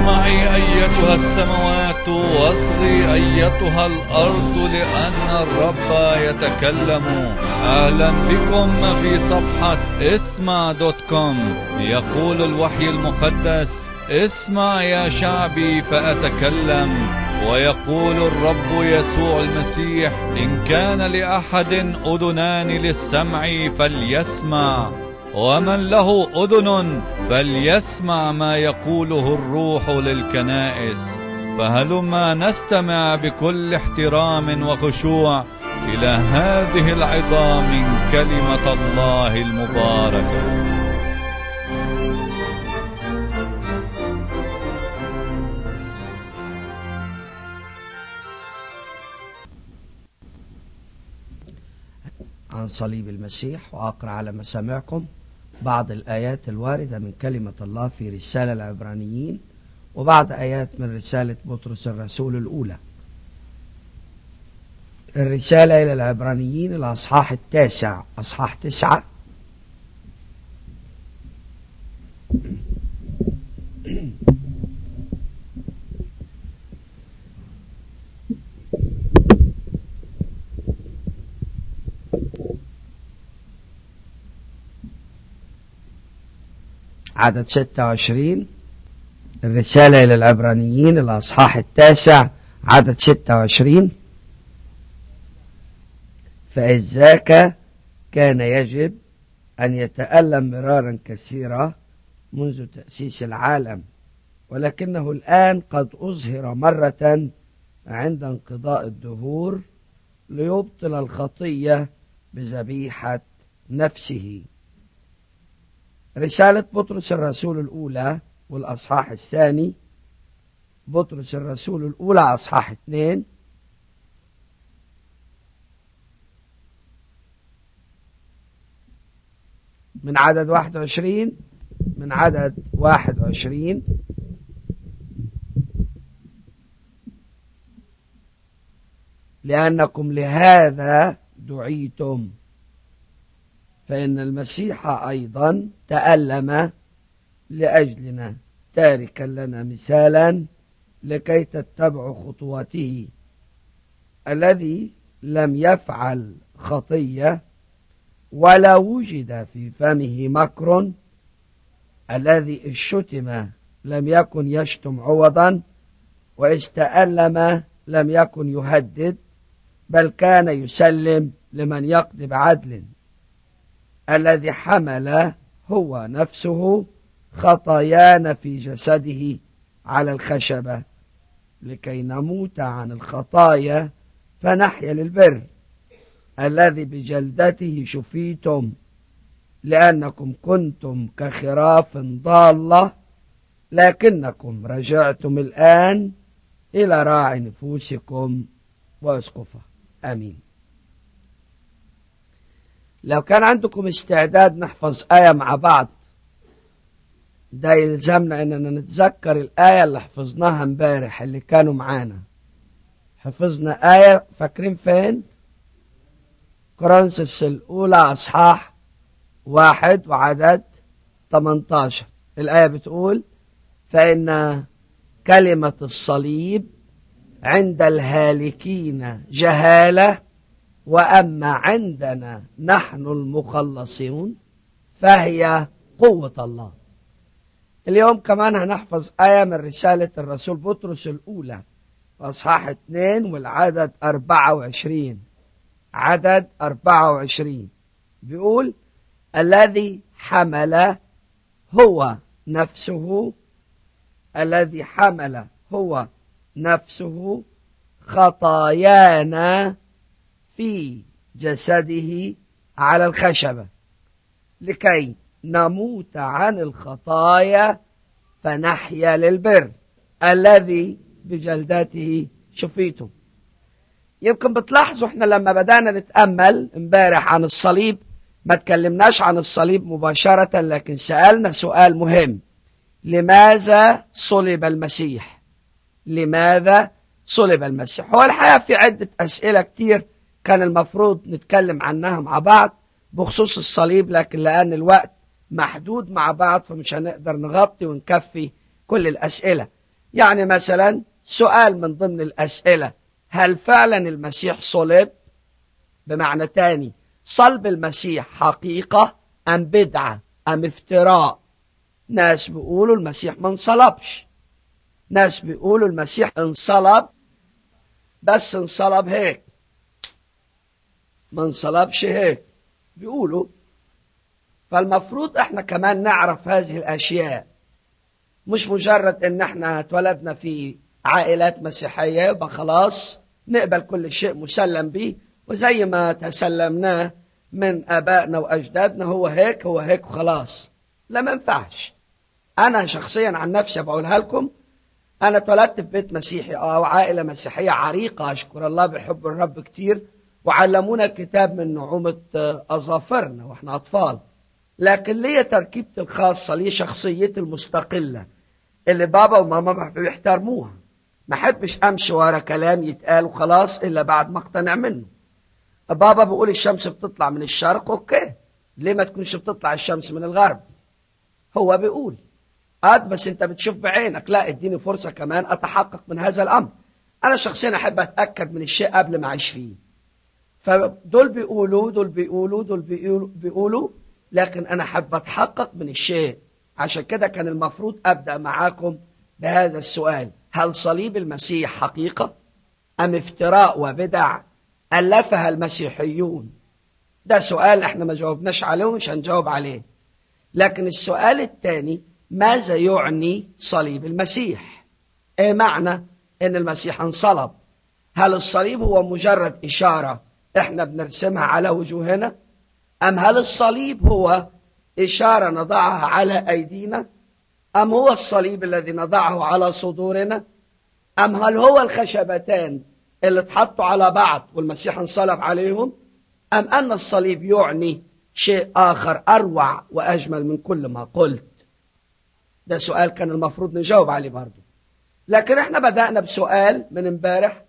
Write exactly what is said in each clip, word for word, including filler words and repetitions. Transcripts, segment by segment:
اسمعي أيتها السماوات واصغي أيتها الأرض لأن الرب يتكلم. أهلا بكم في صفحة اسمع دوت كوم. يقول الوحي المقدس: اسمع يا شعبي فأتكلم. ويقول الرب يسوع المسيح: إن كان لأحد أذنان للسمع فليسمع، ومن له أذن فليسمع ما يقوله الروح للكنائس. فهلما نستمع بكل احترام وخشوع إلى هذه العظة من كلمة الله المباركة. عن صليب المسيح، وأقرأ على مسامعكم بعض الآيات الواردة من كلمة الله في رسالة العبرانيين، وبعض آيات من رسالة بطرس الرسول الأولى. الرسالة إلى العبرانيين الأصحاح التاسع، أصحاح تسعة، عدد ستة وعشرين. الرسالة إلى العبرانيين الأصحاح التاسع عدد ستة وعشرين: فإذ ذاك كان يجب أن يتألم مرارا كثيرا منذ تأسيس العالم، ولكنه الآن قد أظهر مرة عند انقضاء الدهور ليبطل الخطية بذبيحة نفسه. رسالة بطرس الرسول الأولى والأصحاح الثاني، بطرس الرسول الأولى أصحاح اثنين، من عدد واحد وعشرين من عدد واحد وعشرين: لأنكم لهذا دعيتم، فإن المسيح أيضا تألم لأجلنا تاركا لنا مثالا لكي تتبعوا خطواته، الذي لم يفعل خطية ولا وجد في فمه مكر، الذي الشتم لم يكن يشتم عوضا، وإذ تألم لم يكن يهدد، بل كان يسلم لمن يقضي بعدل، الذي حمل هو نفسه خطايانا في جسده على الخشبة، لكي نموت عن الخطايا فنحيا للبر، الذي بجلدته شفيتم، لأنكم كنتم كخراف ضالة، لكنكم رجعتم الآن إلى راعي نفوسكم وأسقفه. آمين. لو كان عندكم استعداد نحفظ آية مع بعض، ده يلزمنا أننا نتذكر الآية اللي حفظناها امبارح اللي كانوا معانا. حفظنا آية، فاكرين فين؟ كورنثوس الأولى أصحاح واحد وعدد ثمانية عشر. الآية بتقول: فإن كلمة الصليب عند الهالكين جهالة، وأما عندنا نحن المخلصون فهي قوة الله. اليوم كمان هنحفظ آية من رسالة الرسول بطرس الأولى أصحاح اثنين والعدد أربعة وعشرين. عدد أربعة وعشرين بيقول: الذي حمل هو نفسه الذي حمل هو نفسه خطايانا في جسده على الخشبة، لكي نموت عن الخطايا فنحيا للبر، الذي بجلدته شفيتم. يمكن بتلاحظوا احنا لما بدأنا نتأمل امبارح عن الصليب ما تكلمناش عن الصليب مباشرة، لكن سألنا سؤال مهم: لماذا صلب المسيح؟ لماذا صلب المسيح؟ هو الحقيقة في عدة أسئلة كتير كان المفروض نتكلم عنها مع بعض بخصوص الصليب، لكن لأن الوقت محدود مع بعض فمش هنقدر نغطي ونكفي كل الأسئلة. يعني مثلا سؤال من ضمن الأسئلة: هل فعلا المسيح صلب؟ بمعنى تاني، صلب المسيح حقيقة أم بدعة أم افتراء؟ ناس بيقولوا المسيح ما انصلبش، ناس بيقولوا المسيح انصلب بس انصلب هيك، ما انصلبش هيك بيقولوا. فالمفروض احنا كمان نعرف هذه الأشياء، مش مجرد ان احنا اتولدنا في عائلات مسيحية يبقى خلاص نقبل كل شيء مسلم به، وزي ما تسلمناه من آبائنا وأجدادنا هو هيك هو هيك وخلاص. لا، ما ينفعش. أنا شخصيا عن نفسي بقولها لكم، أنا اتولدت في بيت مسيحي أو عائلة مسيحية عريقة، أشكر الله، بحب الرب كتير، وعلمونا الكتاب من نعومة أظافرنا وإحنا أطفال. لكن لي تركيبتي الخاصة، لي شخصيتي المستقلة اللي بابا وماما بيحترموها. ما حبش أمشي ورا كلام يتقال وخلاص إلا بعد ما اقتنع منه. بابا بيقول الشمس بتطلع من الشرق، أوكي، ليه ما تكونش بتطلع الشمس من الغرب؟ هو بيقول قد بس انت بتشوف بعينك، لا اديني فرصة كمان اتحقق من هذا الامر. انا شخصيا احب اتأكد من الشيء قبل ما اعيش فيه. فدول بيقولوا دول بيقولوا دول بيقولوا, بيقولوا لكن انا احب اتحقق من الشيء. عشان كده كان المفروض ابدأ معاكم بهذا السؤال: هل صليب المسيح حقيقة ام افتراء وبدع ألفها المسيحيون؟ ده سؤال احنا ما جاوبناش عليه ومش هنجاوب عليه. لكن السؤال الثاني: ماذا يعني صليب المسيح؟ ايه معنى ان المسيح انصلب؟ هل الصليب هو مجرد اشارة احنا بنرسمها على وجوهنا، ام هل الصليب هو اشارة نضعها على ايدينا، ام هو الصليب الذي نضعه على صدورنا، ام هل هو الخشبتان اللي اتحطوا على بعض والمسيح انصلب عليهم، ام ان الصليب يعني شيء اخر اروع واجمل من كل ما قلت؟ ده سؤال كان المفروض نجاوب عليه برضه. لكن احنا بدأنا بسؤال من امبارح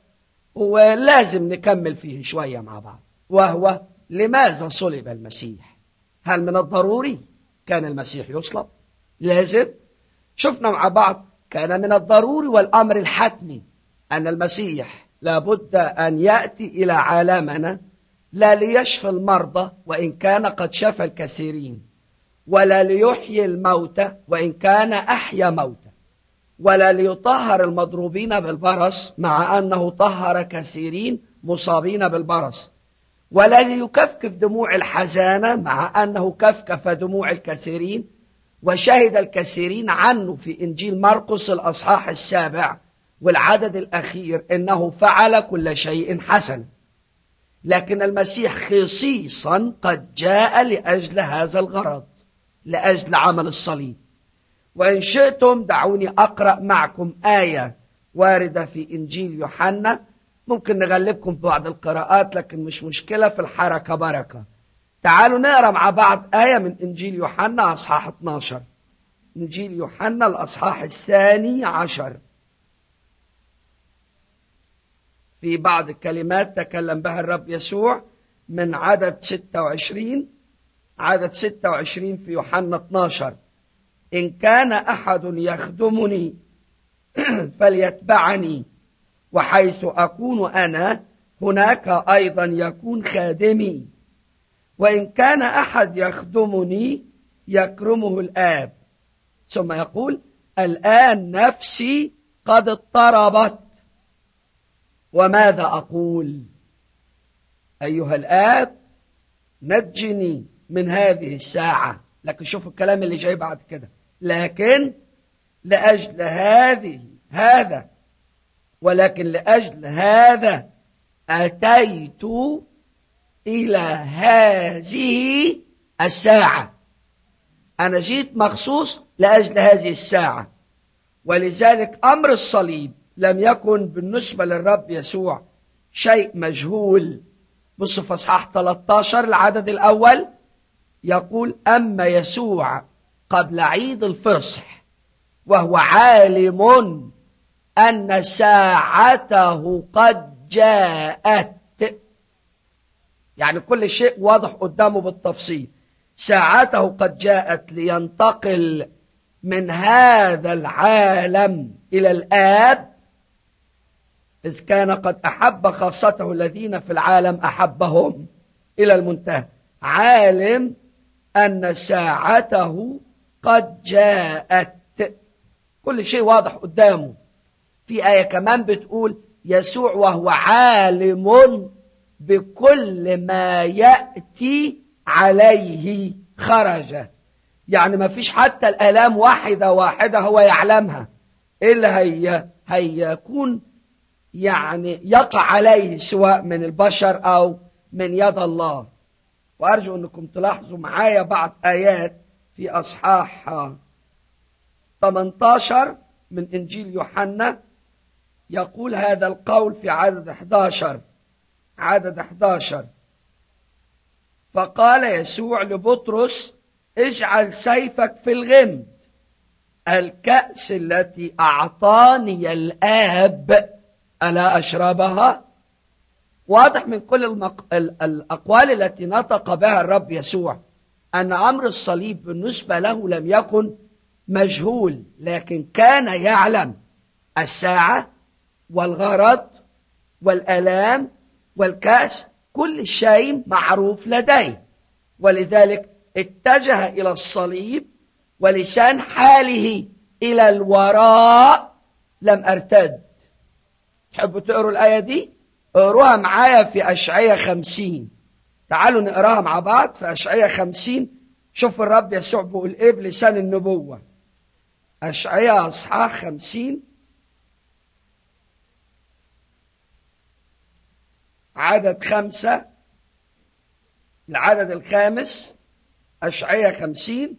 ولازم نكمل فيه شوية مع بعض، وهو: لماذا صلب المسيح؟ هل من الضروري كان المسيح يصلب؟ لازم. شفنا مع بعض كان من الضروري والأمر الحتمي أن المسيح لابد أن يأتي إلى عالمنا، لا ليشفي المرضى وإن كان قد شفى الكثيرين، ولا ليحيي الموتى وإن كان أحيا موتى، ولا ليطهر المضروبين بالبرص مع أنه طهر كثيرين مصابين بالبرص، ولا ليكفكف دموع الحزانة مع أنه كفكف دموع الكثيرين وشهد الكثيرين عنه في إنجيل مرقس الأصحاح السابع والعدد الأخير إنه فعل كل شيء حسن. لكن المسيح خصيصا قد جاء لأجل هذا الغرض، لأجل عمل الصليب. وإن شئتم دعوني أقرأ معكم آية واردة في إنجيل يوحنا، ممكن نغلبكم ببعض القراءات لكن مش مشكلة، في الحركة بركة. تعالوا نقرأ مع بعض آية من إنجيل يوحنا أصحاح اثناشر، إنجيل يوحنا الأصحاح الثاني عشر. في بعض الكلمات تكلم بها الرب يسوع من عدد ستة وعشرين، عدد ستة وعشرين في يوحنا اثناشر: إن كان أحد يخدمني فليتبعني، وحيث أكون أنا هناك أيضا يكون خادمي، وإن كان أحد يخدمني يكرمه الآب. ثم يقول: الآن نفسي قد اضطربت، وماذا أقول؟ أيها الآب نجني من هذه الساعة. لكن شوفوا الكلام اللي جاي بعد كده: لكن لأجل هذه هذا ولكن لأجل هذا أتيت إلى هذه الساعة. أنا جيت مخصوص لأجل هذه الساعة. ولذلك أمر الصليب لم يكن بالنسبة للرب يسوع شيء مجهول. بصوا في اصحاح ثلاثة عشر العدد الأول يقول: أما يسوع قبل عيد الفصح وهو عالم أن ساعته قد جاءت. يعني كل شيء واضح قدامه بالتفصيل. ساعته قد جاءت لينتقل من هذا العالم إلى الآب، إذ كان قد أحب خاصته الذين في العالم أحبهم إلى المنتهى، عالم أن ساعته قد جاءت. كل شيء واضح قدامه. في آية كمان بتقول يسوع وهو عالم بكل ما يأتي عليه خرج. يعني ما فيش حتى الآلام واحدة واحدة هو يعلمها إلا هي هيكون يعني يقع عليه سواء من البشر أو من يد الله. وأرجو أنكم تلاحظوا معايا بعض آيات في أصحاح ثمانية عشر من إنجيل يوحنا. يقول هذا القول في عدد أحد عشر عدد أحد عشر فقال يسوع لبطرس اجعل سيفك في الغمد، الكأس التي أعطاني الآب ألا أشربها؟ واضح من كل المق... الأقوال التي نطق بها الرب يسوع أن أمر الصليب بالنسبة له لم يكن مجهول، لكن كان يعلم الساعة والغرض والآلام والكأس، كل شيء معروف لديه، ولذلك اتجه إلى الصليب ولسان حاله إلى الوراء لم أرتد. تحبوا تقروا الآية دي؟ اقروها معايا في أشعياء خمسين. تعالوا نقراها مع بعض في أشعياء خمسين. شوف الرب يسوع بيقول إيه بلسان النبوة. أشعياء أصحاح خمسين عدد خمسة العدد الخامس. أشعياء خمسين: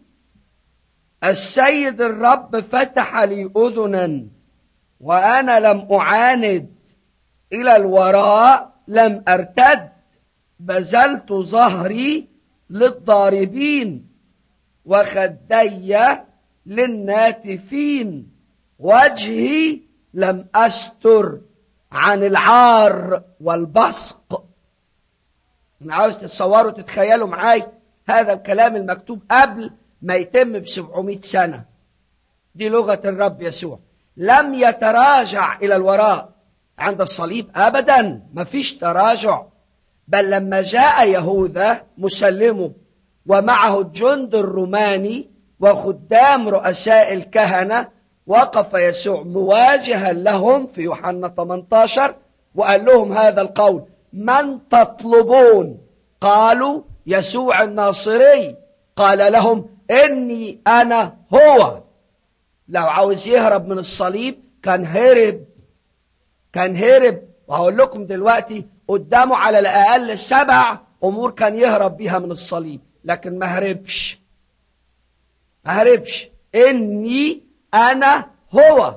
السيد الرب فتح لي أذنا وأنا لم أعاند، إلى الوراء لم أرتد، بذلت ظهري للضاربين وخدي للناتفين، وجهي لم أستر عن العار والبصق. أنا عاوز تتصوروا تتخيلوا معاي هذا الكلام المكتوب قبل ما يتم بسبعمائة سنة. دي لغة الرب يسوع. لم يتراجع إلى الوراء عند الصليب أبدا، ما فيش تراجع. بل لما جاء يهوذا مسلمه ومعه الجند الروماني وخدام رؤساء الكهنة، وقف يسوع مواجها لهم في يوحنا ثمانية عشر وقال لهم هذا القول: من تطلبون؟ قالوا يسوع الناصري. قال لهم إني أنا هو. لو عاوز يهرب من الصليب كان هرب كان هرب وهقول لكم دلوقتي قدامه على الأقل سبع أمور كان يهرب بيها من الصليب، لكن ما هربش ما هربش إني أنا هو.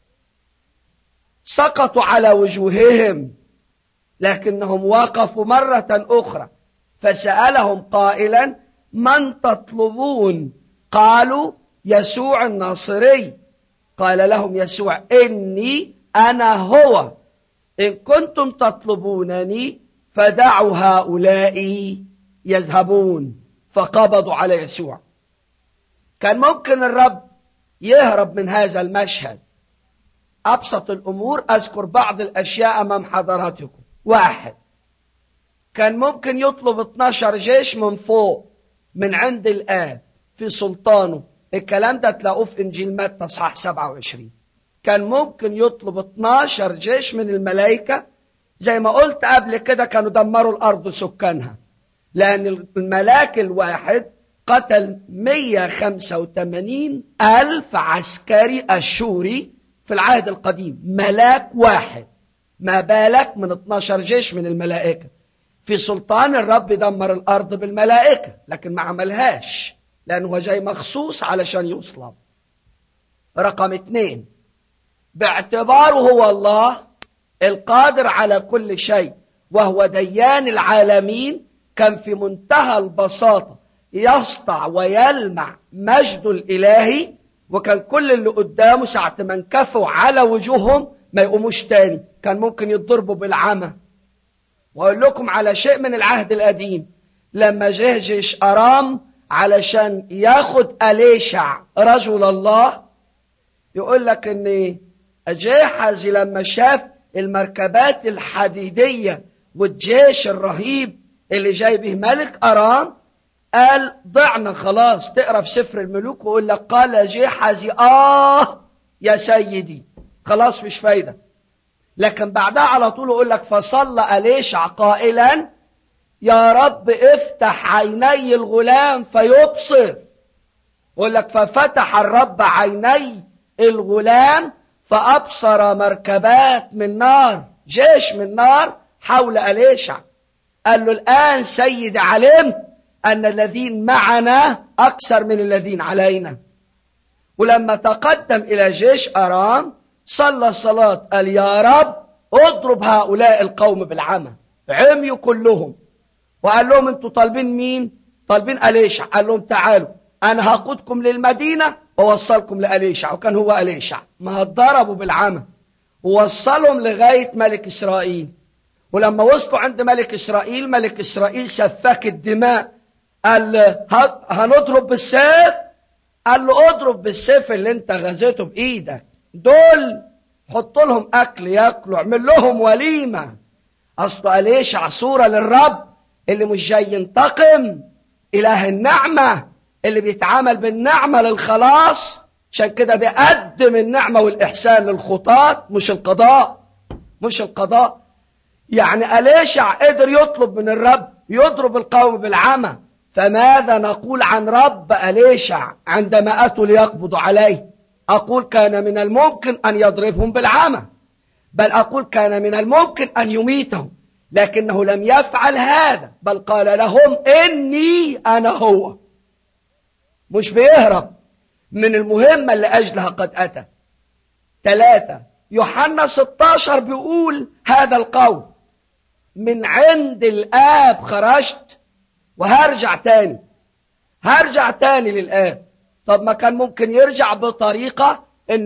سقطوا على وجوههم لكنهم وقفوا مرة أخرى، فسألهم قائلا: من تطلبون؟ قالوا يسوع الناصري. قال لهم يسوع: إني أنا هو، إن كنتم تطلبونني فدعوا هؤلاء يذهبون. فقبضوا على يسوع. كان ممكن الرب يهرب من هذا المشهد. أبسط الأمور أذكر بعض الأشياء أمام حضراتكم. واحد، كان ممكن يطلب اثناشر جيش من فوق من عند الآب في سلطانه. الكلام ده تلاقوه في إنجيل متى اصحاح سبعة وعشرين. كان ممكن يطلب اثناشر جيش من الملائكة، زي ما قلت قبل كده كانوا دمروا الأرض سكانها، لأن الملاك الواحد قتل مئة وخمسة وثمانين ألف عسكري أشوري في العهد القديم. ملاك واحد، ما بالك من اثناشر جيش من الملائكة. في سلطان الرب دمر الأرض بالملائكة، لكن ما عملهاش لأنه جاي مخصوص علشان يصلب. رقم اثنين، باعتباره هو الله القادر على كل شيء وهو ديان العالمين، كان في منتهى البساطة يسطع ويلمع مجده الإلهي، وكان كل اللي قدامه ساعة ما انكفوا على وجوههم ما يقوموش تاني، كان ممكن يتضربوا بالعمى. وأقول لكم على شيء من العهد القديم، لما جه جيش أرام علشان ياخد أليشع رجل الله. يقول لك ان جيحزي لما شاف المركبات الحديدية والجيش الرهيب اللي جاي به ملك أرام قال ضعنا خلاص. تقرأ في سفر الملوك ويقول لك قال جيحزي آه يا سيدي، خلاص مش فايدة. لكن بعدها على طول يقول لك فصلى أليشع قائلا يا رب افتح عيني الغلام فيبصر. يقول لك ففتح الرب عيني الغلام فأبصر مركبات من نار، جيش من نار حول أليشع. قال له الآن سيد علمت أن الذين معنا أكثر من الذين علينا. ولما تقدم إلى جيش أرام صلى صلاة قال يا رب اضرب هؤلاء القوم بالعمى. عميوا كلهم. وقال لهم انتوا طالبين مين؟ طالبين أليشع. قال لهم تعالوا أنا هقودكم للمدينة ووصلكم لأليشع. وكان هو أليشع. ما اتضربوا بالعمى ووصلهم لغاية ملك إسرائيل. ولما وصلوا عند ملك إسرائيل ملك إسرائيل سفك الدماء. قال هنضرب بالسيف. قال له اضرب بالسيف اللي انت غزيته بإيدك. دول حط لهم أكل يأكلوا، اعمل لهم وليمة. أصل أليشع صورة للرب اللي مش جاي ينتقم، إله النعمة اللي بيتعامل بالنعمة للخلاص. عشان كده بيقدم النعمة والإحسان للخطاة مش القضاء، مش القضاء. يعني أليشع قدر يطلب من الرب يضرب القوم بالعمى. فماذا نقول عن رب أليشع عندما أتوا ليقبضوا عليه؟ أقول كان من الممكن أن يضربهم بالعمى، بل أقول كان من الممكن أن يميتهم، لكنه لم يفعل هذا، بل قال لهم إني أنا هو. مش بيهرب من المهمة اللي أجلها قد أتى. ثلاثة يوحنا ستة عشر بيقول هذا القول من عند الآب خرجت وهرجع تاني، هرجع تاني للآب. طب ما كان ممكن يرجع بطريقة ان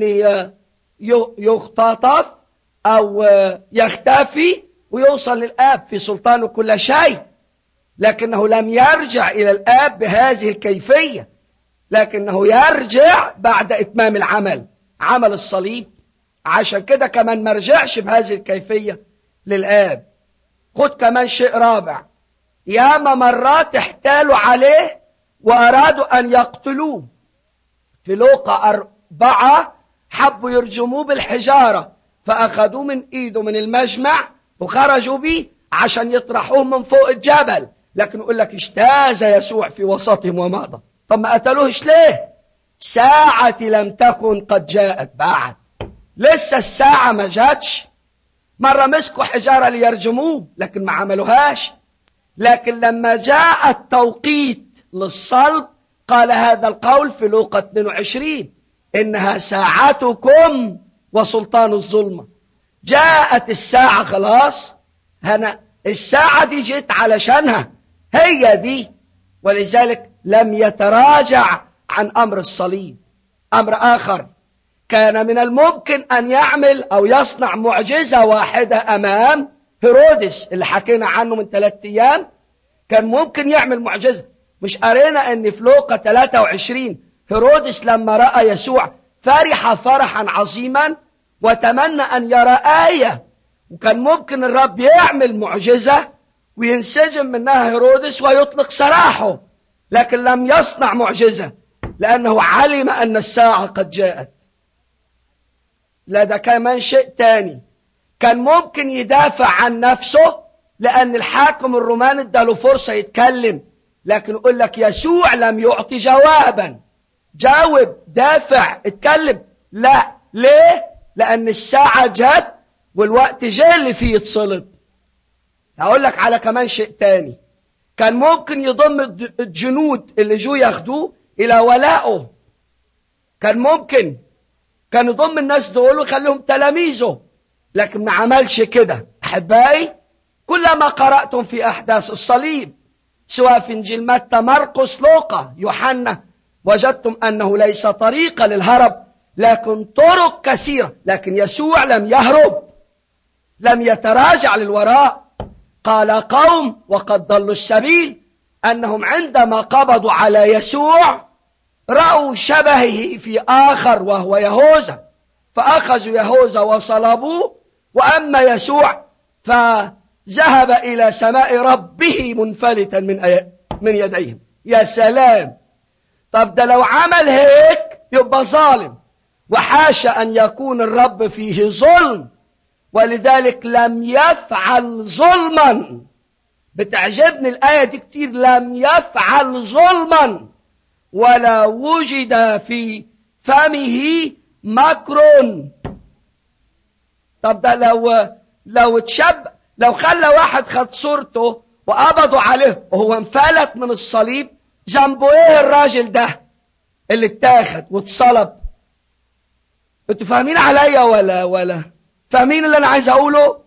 يختطف او يختفي ويوصل للآب في سلطانه كل شيء، لكنه لم يرجع إلى الآب بهذه الكيفية، لكنه يرجع بعد إتمام العمل، عمل الصليب. عشان كده كمان ما رجعش بهذه الكيفية للآب. خد كمان شيء رابع، ياما مرات احتالوا عليه وأرادوا أن يقتلوه. في لوقا أربعة حبوا يرجموه بالحجارة، فأخذوه من إيده من المجمع وخرجوا به عشان يطرحوه من فوق الجبل. لكن يقول لك اجتاز يسوع في وسطهم ومضى. طب ما قتلوهش ليه؟ ساعة لم تكن قد جاءت بعد، لسه الساعة ما جاتش. مرة مسكوا حجارة ليرجموه لكن ما عملوهاش. لكن لما جاء التوقيت للصلب قال هذا القول في لوقا اثنين وعشرين إنها ساعتكم وسلطان الظلمة. جاءت الساعة خلاص، هنا الساعة دي جيت علشانها، هي دي. ولذلك لم يتراجع عن أمر الصليب. أمر آخر، كان من الممكن أن يعمل أو يصنع معجزة واحدة أمام هيرودس اللي حكينا عنه من ثلاثة أيام. كان ممكن يعمل معجزة. مش قرينا أن في لوقا ثلاثة وعشرين هيرودس لما رأى يسوع فرح فرحا عظيما وتمنى أن يرى آية، وكان ممكن الرب يعمل معجزة وينسجم منها هيرودس ويطلق سراحه، لكن لم يصنع معجزة لأنه علم أن الساعة قد جاءت. لا، ده كمان شيء تاني، كان ممكن يدافع عن نفسه لأن الحاكم الروماني اداله فرصة يتكلم، لكن يقول لك يسوع لم يعطي جوابا. جاوب، دافع، اتكلم. لا، ليه؟ لأن الساعة جت والوقت جاء اللي فيه يتصلب. هقول لك على كمان شيء تاني، كان ممكن يضم الجنود اللي جو ياخدوه إلى ولائه. كان ممكن كان يضم الناس دول ويخليهم تلاميذه، لكن ما عملش كده. أحبائي، كلما قرأتم في أحداث الصليب سواء في إنجيل متى، مرقس، لوقا، يوحنا، وجدتم أنه ليس طريقة للهرب لكن طرق كثيرة. لكن يسوع لم يهرب، لم يتراجع للوراء. قال قوم وقد ضلوا السبيل أنهم عندما قبضوا على يسوع رأوا شبهه في آخر وهو يهوذا، فأخذوا يهوذا وصلبوه، وأما يسوع فذهب إلى سماء ربه منفلتا من من يديهم. يا سلام! طب ده لو عمل هيك يبقى ظالم، وحاشا أن يكون الرب فيه ظلم، ولذلك لم يفعل ظلما. بتعجبني الآية دي كتير، لم يفعل ظلما ولا وجد في فمه مكر. طب ده لو لو تشب لو خلى واحد خد صورته وقبضوا عليه وهو انفلت من الصليب، ذنبه ايه الراجل ده اللي اتاخد واتصلب؟ انتوا فاهمين عليا ولا ولا فاهمين اللي انا عايز اقوله؟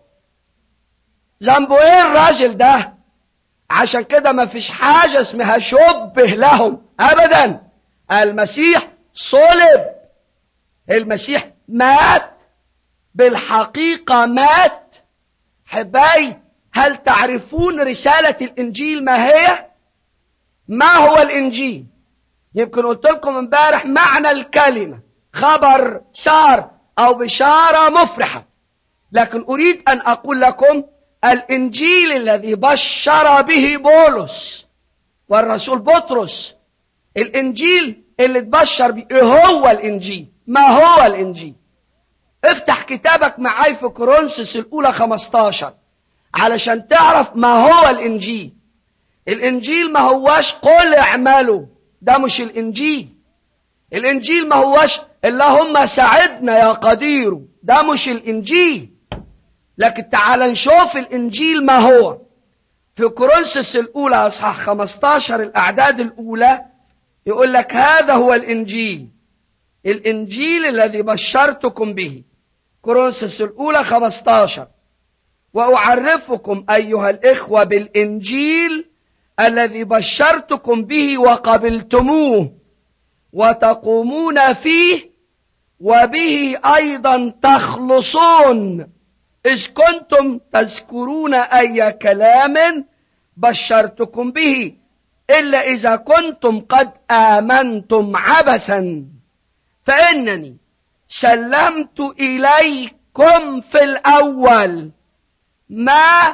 ذنبه ايه الراجل ده؟ عشان كده ما فيش حاجة اسمها شبه لهم ابدا. المسيح صلب، المسيح مات، بالحقيقة مات. حباي، هل تعرفون رسالة الانجيل ما هي؟ ما هو الانجيل؟ يمكن قلت لكم امبارح معنى الكلمة خبر سار او بشارة مفرحة، لكن اريد ان اقول لكم الانجيل الذي بشر به بولس والرسول بطرس، الانجيل اللي تبشر به هو الانجيل. ما هو الانجيل؟ افتح كتابك معاي في كورنثوس الاولى خمستاشر علشان تعرف ما هو الانجيل. الانجيل ما هواش قل اعملوا، ده مش الانجيل. الانجيل ما هواش اللهم ساعدنا يا قدير، ده مش الانجيل. لكن تعال نشوف الانجيل ما هو. في كورنثوس الاولى اصحاح خمستاشر الاعداد الاولى يقول لك هذا هو الانجيل، الانجيل الذي بشرتكم به. كورنثوس الاولى خمستاشر: واعرفكم ايها الاخوة بالانجيل الذي بشرتكم به وقبلتموه وتقومون فيه وبه ايضا تخلصون، إذ كنتم تذكرون أي كلام بشرتكم به، إلا إذا كنتم قد آمنتم عبثا، فإنني سلمت إليكم في الأول ما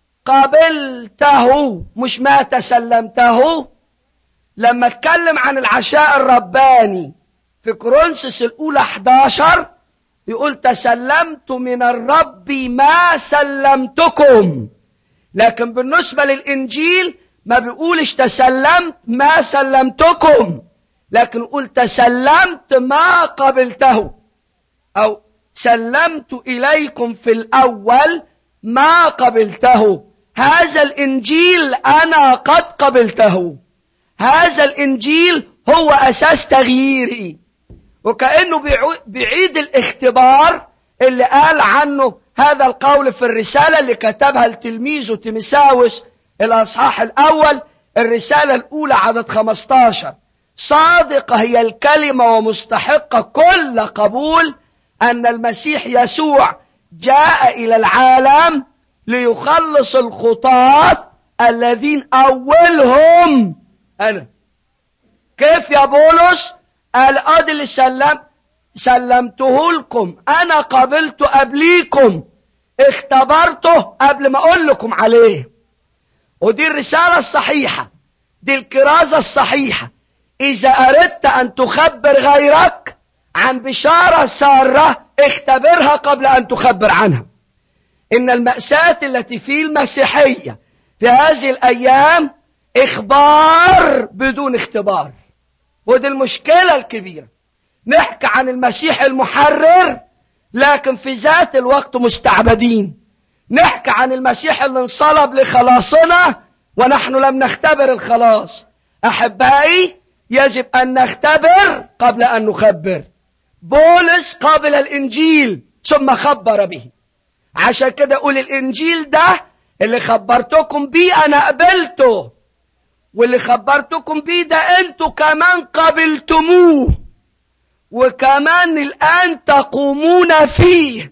قبلته، مش ما تسلمته. لما اتكلم عن العشاء الرباني في كورنثوس الأولى احداشر يقول تسلمت من الرب ما سلمتكم، لكن بالنسبة للإنجيل ما بيقولش تسلمت ما سلمتكم، لكن يقول تسلمت ما قبلته، أو سلمت إليكم في الأول ما قبلته. هذا الإنجيل أنا قد قبلته، هذا الإنجيل هو أساس تغييري. وكأنه بعيد الاختبار اللي قال عنه هذا القول في الرسالة اللي كتبها لتلميذه تيموثاوس الأصحاح الأول، الرسالة الأولى عدد خمستاشر: صادقة هي الكلمة ومستحقة كل قبول أن المسيح يسوع جاء إلى العالم ليخلص الخطاة الذين أولهم أنا. كيف يا بولس؟ قال ادي اللي سلم سلمته لكم، انا قبلته قبليكم، اختبرته قبل ما اقول لكم عليه. ودي الرسالة الصحيحة، دي الكرازة الصحيحة. اذا اردت ان تخبر غيرك عن بشارة سارة اختبرها قبل ان تخبر عنها. ان المأساة التي في المسيحية في هذه الايام اخبار بدون اختبار، ودي المشكلة الكبيرة. نحكي عن المسيح المحرر لكن في ذات الوقت مستعبدين. نحكي عن المسيح اللي انصلب لخلاصنا ونحن لم نختبر الخلاص. أحبائي، يجب أن نختبر قبل أن نخبر. بولس قابل الإنجيل ثم خبر به، عشان كده أقول الإنجيل ده اللي خبرتكم بيه أنا قبلته، واللي خبرتكم بيه ده انتوا كمان قبلتموه، وكمان الآن تقومون فيه،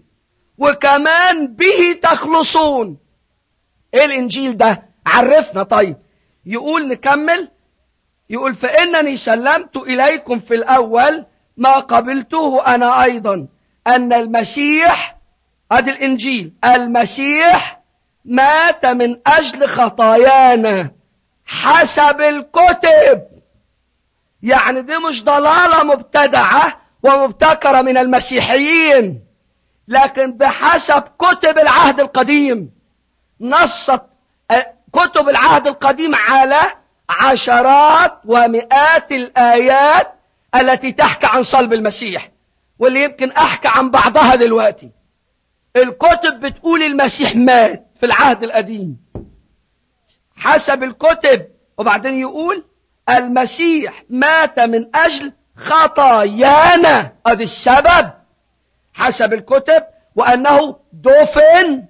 وكمان به تخلصون. ايه الانجيل ده؟ عرفنا. طيب يقول نكمل، يقول فإنني سلمت إليكم في الأول ما قبلته أنا أيضا، أن المسيح، هذا الإنجيل، المسيح مات من أجل خطايانا حسب الكتب. يعني دي مش ضلالة مبتدعة ومبتكرة من المسيحيين، لكن بحسب كتب العهد القديم. نصت كتب العهد القديم على عشرات ومئات الآيات التي تحكي عن صلب المسيح، واللي يمكن أحكي عن بعضها دلوقتي. الكتب بتقول المسيح مات في العهد القديم حسب الكتب، وبعدين يقول المسيح مات من أجل خطايانا، هذا السبب حسب الكتب، وأنه دفن،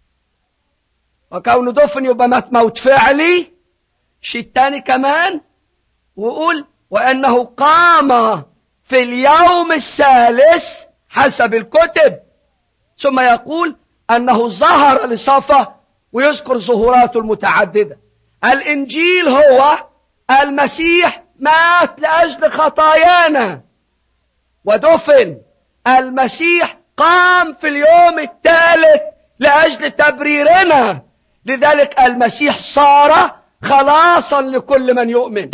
وكونه دفن يبقى مات موت فعلي. شيء الثاني كمان ويقول وأنه قام في اليوم الثالث حسب الكتب، ثم يقول أنه ظهر لصفا، ويذكر ظهوراته المتعددة. الإنجيل هو المسيح مات لأجل خطايانا ودفن، المسيح قام في اليوم الثالث لأجل تبريرنا، لذلك المسيح صار خلاصا لكل من يؤمن.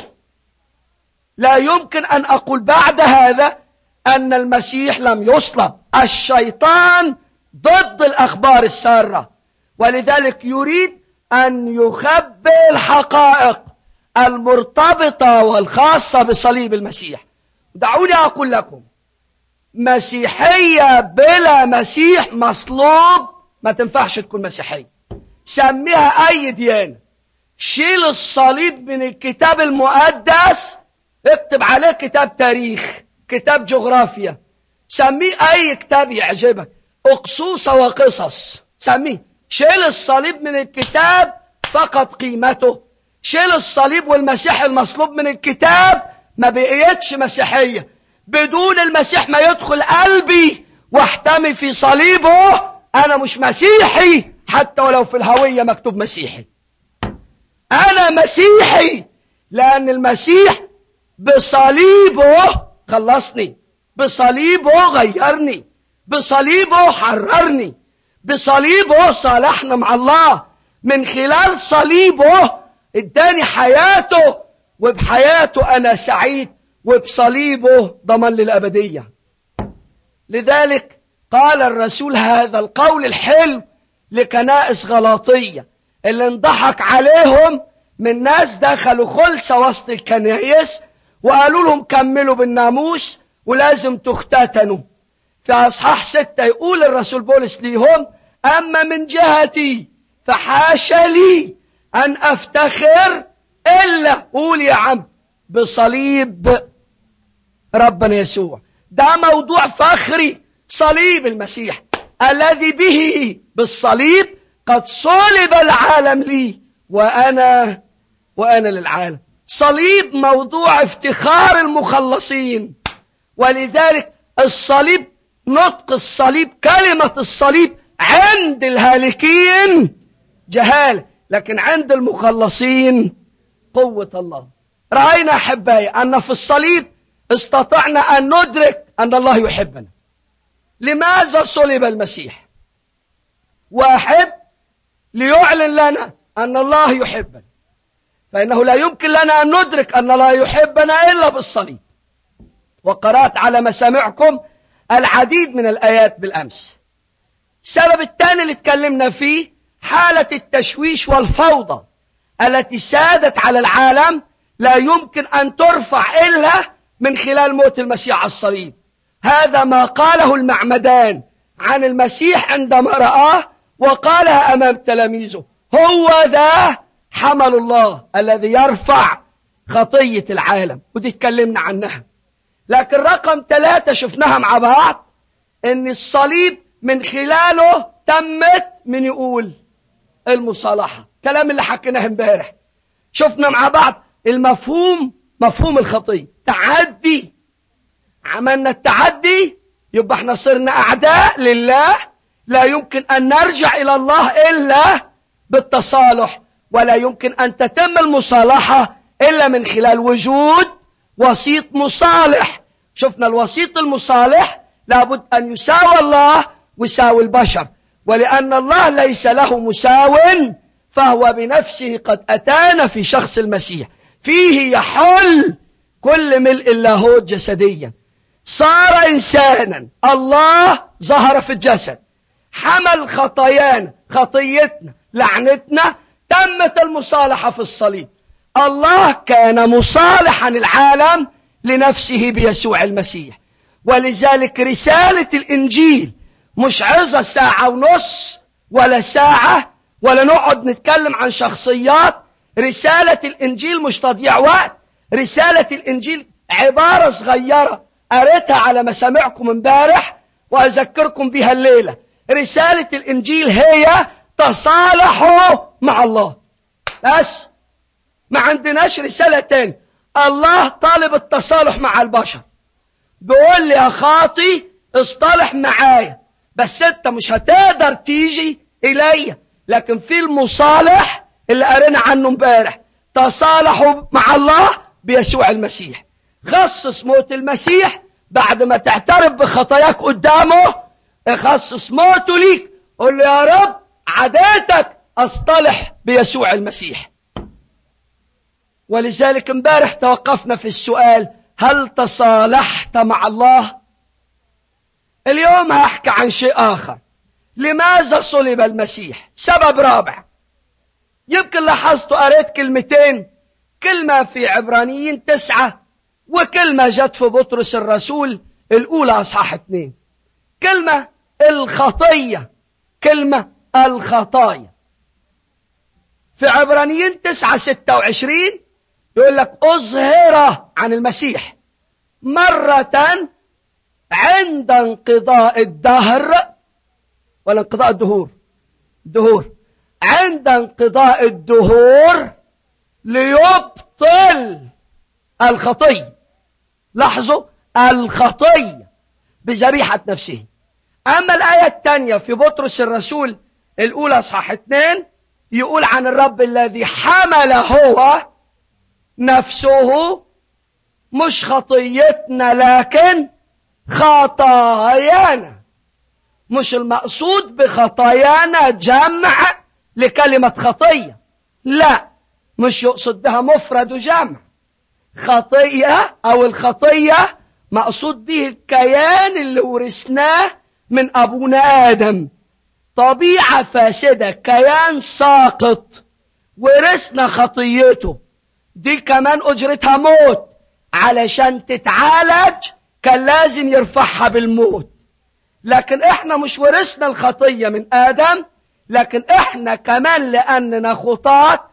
لا يمكن أن أقول بعد هذا أن المسيح لم يصلب. الشيطان ضد الأخبار السارة، ولذلك يريد أن يخبئ الحقائق المرتبطة والخاصة بصليب المسيح. دعوني أقول لكم، مسيحية بلا مسيح مصلوب ما تنفعش تكون مسيحية. سميها أي ديانة، شيل الصليب من الكتاب المقدس، اكتب عليه كتاب تاريخ، كتاب جغرافيا، سميه أي كتاب يعجبك، أقصوصة وقصص، سميه. شيل الصليب من الكتاب فقط قيمته. شيل الصليب والمسيح المصلوب من الكتاب ما بقيتش مسيحية. بدون المسيح ما يدخل قلبي واحتمي في صليبه، أنا مش مسيحي، حتى ولو في الهوية مكتوب مسيحي. أنا مسيحي لأن المسيح بصليبه خلصني، بصليبه غيرني، بصليبه حررني، بصليبه صالحنا مع الله، من خلال صليبه اداني حياته، وبحياته أنا سعيد، وبصليبه ضمن لي الأبدية. لذلك قال الرسول هذا القول الحلو لكنائس غلاطية اللي انضحك عليهم من ناس دخلوا خلصة وسط الكنائس وقالوا لهم كملوا بالناموس ولازم تختتنوا. في أصحاح ستة يقول الرسول بولس ليهم أما من جهتي فحاشا لي أن أفتخر إلا، قول يا عم، بصليب ربنا يسوع. ده موضوع فخري، صليب المسيح الذي به بالصليب قد صلب العالم لي وأنا وأنا للعالم. صليب موضوع افتخار المخلصين، ولذلك الصليب، نطق الصليب، كلمة الصليب عند الهالكين جهالة، لكن عند المخلصين قوة الله. رأينا أحبائي أن في الصليب استطعنا أن ندرك أن الله يحبنا. لماذا صلب المسيح؟ واحد، ليعلن لنا أن الله يحبنا، فإنه لا يمكن لنا أن ندرك أن الله يحبنا إلا بالصليب. وقرأت على مسامعكم العديد من الآيات بالأمس. السبب الثاني اللي اتكلمنا فيه حالة التشويش والفوضى التي سادت على العالم، لا يمكن أن ترفع إلا من خلال موت المسيح على الصليب. هذا ما قاله المعمدان عن المسيح عندما رآه وقالها أمام تلاميذه، هو ذا حمل الله الذي يرفع خطية العالم، ودي اتكلمنا عنها. لكن رقم ثلاثة شفناها مع بعض، ان الصليب من خلاله تمت من يقول المصالحة، كلام اللي حكيناه امبارح. شفنا مع بعض المفهوم، مفهوم الخطية، تعدي، عملنا التعدي يبقى احنا صرنا أعداء لله، لا يمكن أن نرجع إلى الله إلا بالتصالح. ولا يمكن أن تتم المصالحة إلا من خلال وجود وسيط مصالح. شفنا الوسيط المصالح لابد أن يساوي الله ويساوي البشر، ولأن الله ليس له مساو فهو بنفسه قد أتانا في شخص المسيح، فيه يحل كل ملء اللاهوت جسديا، صار إنسانا، الله ظهر في الجسد، حمل خطايانا، خطيتنا، لعنتنا، تمت المصالحة في الصليب. الله كان مصالحا العالم لنفسه بيسوع المسيح. ولذلك رسالة الإنجيل مش عظة ساعة ونص ولا ساعة ولا نقعد نتكلم عن شخصيات. رسالة الإنجيل مش تضييع وقت. رسالة الإنجيل عبارة صغيرة قريتها على مسامعكم امبارح وأذكركم بها الليلة. رسالة الإنجيل هي تصالحوا مع الله، بس ما عندناش رسالة تاني. الله طالب التصالح مع البشر، بيقول لي يا خاطي اصطلح معايا، بس انت مش هتقدر تيجي إلي. لكن في المصالح اللي قرينا عنه امبارح، تصالحوا مع الله بيسوع المسيح. خصص موت المسيح بعد ما تعترف بخطاياك قدامه، خصص موته ليك، قل له يا رب عديتك اصطلح بيسوع المسيح. ولذلك امبارح توقفنا في السؤال: هل تصالحت مع الله؟ اليوم هحكي عن شيء آخر. لماذا صلب المسيح؟ سبب رابع. يمكن لاحظتوا قريت كلمتين، كلمة في عبرانيين تسعة وكلمة جت في بطرس الرسول الأولى أصحاح اتنين. كلمة الخطية، كلمة الخطايا. في عبرانيين تسعة ستة وعشرين يقول لك أظهر عن المسيح مرة عند انقضاء الدهر، ولا انقضاء الدهور، دهور، عند انقضاء الدهور ليبطل الخطية. لاحظوا، الخطية بذبيحة نفسه. أما الآية الثانية في بطرس الرسول الأولى أصحاح اتنين يقول عن الرب الذي حمل هو نفسه مش خطيتنا لكن خطايانا. مش المقصود بخطايانا جمع لكلمة خطية، لا، مش يقصد بها مفرد وجمع. خطية أو الخطية مقصود به الكيان اللي ورثناه من أبونا آدم، طبيعة فاسدة، كيان ساقط، ورثنا خطيته دي كمان أجرتها موت. علشان تتعالج كان لازم يرفعها بالموت. لكن احنا مش ورثنا الخطية من آدم، لكن احنا كمان لأننا خطاة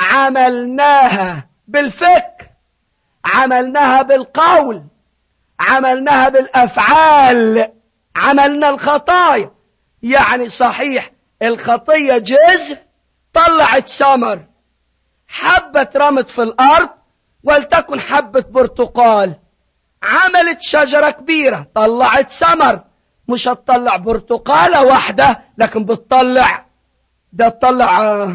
عملناها بالفكر، عملناها بالقول، عملناها بالأفعال، عملنا الخطايا. يعني صحيح الخطية جذر طلعت ثمر، حبة رمت في الأرض ولتكن حبة برتقال، عملت شجرة كبيرة طلعت ثمر. مش هتطلع برتقالة واحدة، لكن بتطلع ده تطلع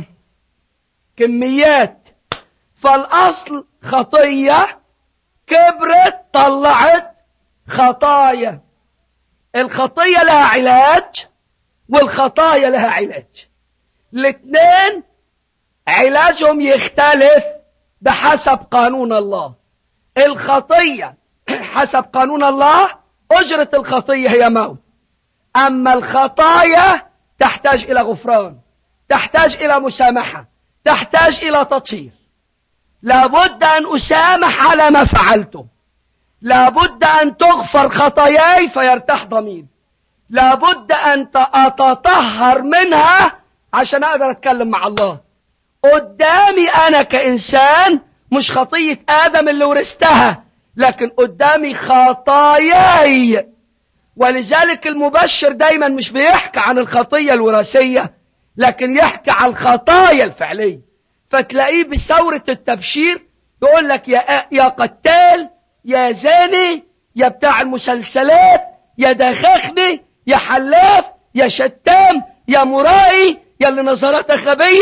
كميات. فالأصل خطية كبرت طلعت خطايا. الخطية لها علاج والخطايا لها علاج، الاثنين علاجهم يختلف بحسب قانون الله. الخطية حسب قانون الله أجرة الخطية هي موت، أما الخطايا تحتاج إلى غفران، تحتاج إلى مسامحة، تحتاج إلى تطهير. لابد أن أسامح على ما فعلته، لابد أن تغفر خطاياي فيرتاح ضميري، لابد أن أتطهر منها عشان أقدر أتكلم مع الله. قدامي أنا كإنسان مش خطية آدم اللي ورثتها، لكن قدامي خطاياي. ولذلك المبشر دايما مش بيحكي عن الخطية الوراثية، لكن يحكي عن الخطايا الفعلية. فتلاقيه بثورة التبشير يقول لك يا يا قتال، يا زاني، يا بتاع المسلسلات، يا دخخني، يا حلاف، يا شتام، يا مرائي، يا اللي نظراتك غبية،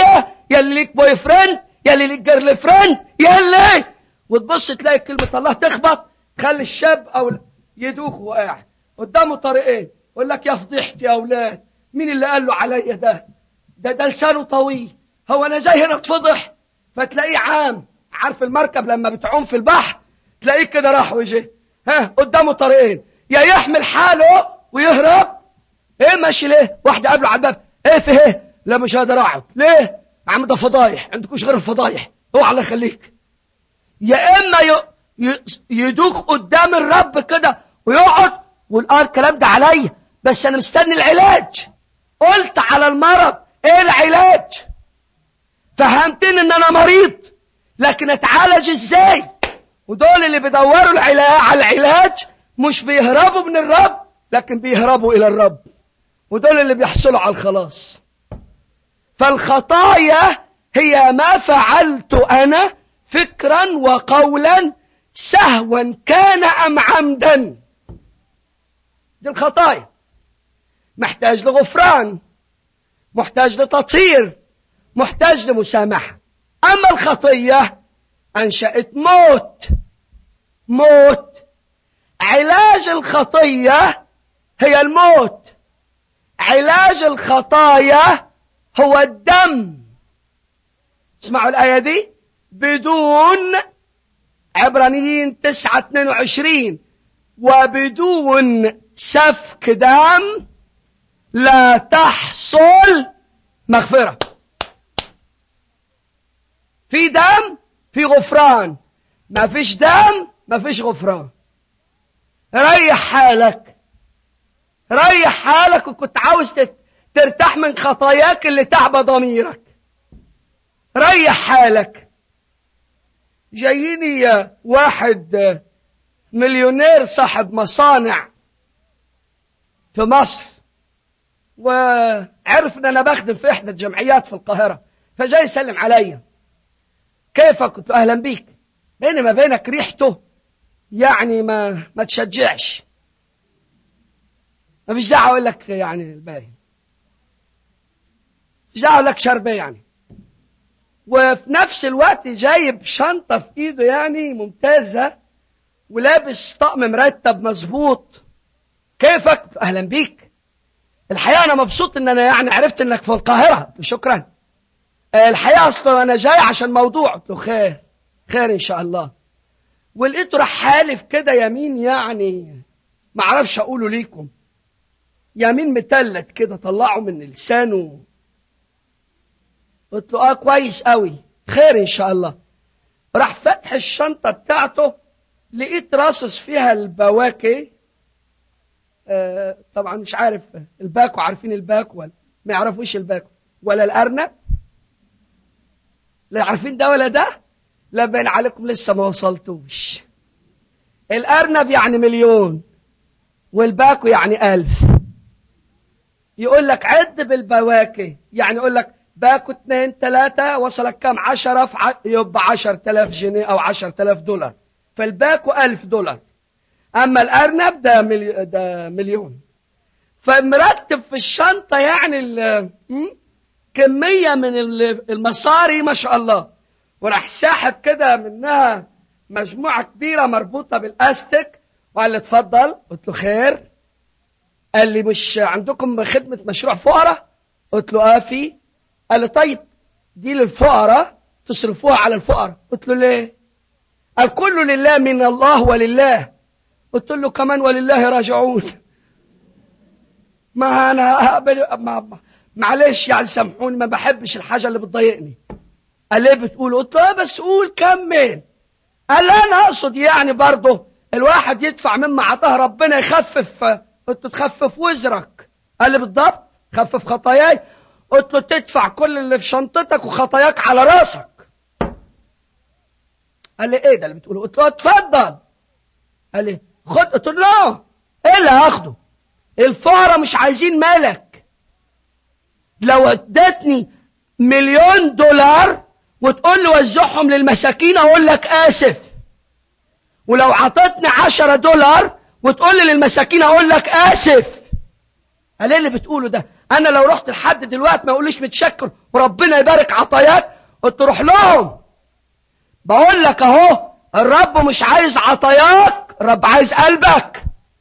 يا اللي ليك بوي فريند، يا اللي ليك جيرل فريند، يا اللي، وتبص تلاقي كلمة الله تخبط، خلي الشاب او يدوخ وقاعد قدامه طريقين، يقول لك يا فضيحتي يا اولاد، مين اللي قال له عليا ده؟ ده ده لسانه طويل، هو انا جاي هنا اتفضح؟ فتلاقيه عام، عارف المركب لما بتعوم في البحر تلاقيه كده راح وجه، ها قدامه طريقين، يا يحمل حاله ويهرب، ايه ماشي ليه؟ واحده قابله على الباب، ايه في ايه؟ لا مش قادر اقعد، ليه؟ يا عم ده فضايح، عندكوش غير الفضايح، اوعى الله يخليك. يا اما ي... ي... يدوخ قدام الرب كده ويقعد ويقول اه الكلام ده عليا بس انا مستني العلاج، قلت على المرض ايه العلاج؟ فهمتني ان انا مريض لكن اتعالج ازاي؟ ودول اللي بيدوروا العلاج على العلاج مش بيهربوا من الرب لكن بيهربوا الى الرب، ودول اللي بيحصلوا على الخلاص. فالخطايا هي ما فعلت انا فكرا وقولا سهوا كان ام عمدا، دي الخطايا. محتاج لغفران، محتاج لتطهير، محتاج لمسامحة. اما الخطية انشأت موت. موت علاج الخطية هي الموت، علاج الخطايا هو الدم. اسمعوا الآية دي، بدون عبرانيين تسعة اثنين وعشرين، وبدون سفك دم لا تحصل مغفرة. في دم في غفران، ما فيش دم ما فيش غفران. ريح حالك، ريح حالك، وكنت عاوز ترتاح من خطاياك اللي تعبى ضميرك، ريح حالك. جاييني واحد مليونير صاحب مصانع في مصر، وعرف ان انا بخدم في احدى الجمعيات في القاهرة، فجاي يسلم عليا، كيفك؟ قلت له اهلا بيك. بيني ما بينك ريحته يعني ما ما تشجعش، ما فيش دعوه اقول لك يعني الباقي، مش دعوه اقول لك شربه يعني. وفي نفس الوقت جايب شنطه في ايده يعني ممتازه، ولابس طقم مرتب مظبوط. كيفك؟ اهلا بيك. الحقيقه انا مبسوط ان انا يعني عرفت انك في القاهره. شكرا. الحقيقه اصلا انا جاي عشان موضوع. قلت له خير خير ان شاء الله. ولقيته راح حالف كده يمين يعني ما اعرفش اقوله ليكم، يمين متلت كده طلعه من لسانه. قلت له اه كويس قوي خير ان شاء الله. راح فتح الشنطه بتاعته، لقيت راصص فيها البواكي. آه طبعا مش عارف الباكو، عارفين الباكو ولا ما يعرفوش الباكو؟ ولا الارنب؟ لا عارفين ده ولا ده؟ لا باين عليكم لسه ما وصلتوش. الارنب يعني مليون والباكو يعني الف. يقول لك عد بالبواكي، يعني يقول لك باكو اتنين تلاتة وصلك كام؟ عشرة في ع... يبقى عشر تلاف جنيه او عشر تلاف دولار. فالباكو الف دولار، اما الارنب ده, ملي... ده مليون. فمرتب في الشنطة يعني ال... كمية من المصاري ما شاء الله، وراح ساحب كده منها مجموعة كبيرة مربوطة بالاستيك، وقال لي اتفضل. قلت له خير. قال لي مش عندكم خدمة مشروع فقراء؟ قلت له اه في. قال لي طيب دي للفقراء تصرفوها على الفقراء. قلت له ليه؟ قال كله لله من الله ولله. قلت له كمان ولله راجعون. ما انا ما معلش يعني سامحوني، ما بحبش الحاجة اللي بتضايقني. قال ليه بتقول؟ قلت له بس قول كمل. قال انا اقصد يعني برضه الواحد يدفع مما عطاه ربنا يخفف. قلت له تخفف وزرك. قال لي بالضبط خفف خطاياي. قلت له تدفع كل اللي في شنطتك وخطاياك على راسك. قال لي ايه ده اللي بتقوله؟ قلت له اتفضل. قال لي خد. قلت له لا، ايه اللي هاخده؟ الفقراء مش عايزين مالك. لو ادتني مليون دولار وتقول لي وزعهم للمساكين اقول لك اسف، ولو عطتني عشرة دولار وتقول لي للمساكين اقول لك اسف. قال ايه اللي بتقوله ده؟ انا لو رحت لحد دلوقتي ما يقوليش متشكر وربنا يبارك عطاياك، قلت روح لهم. بقول لك اهو الرب مش عايز عطاياك، الرب عايز قلبك.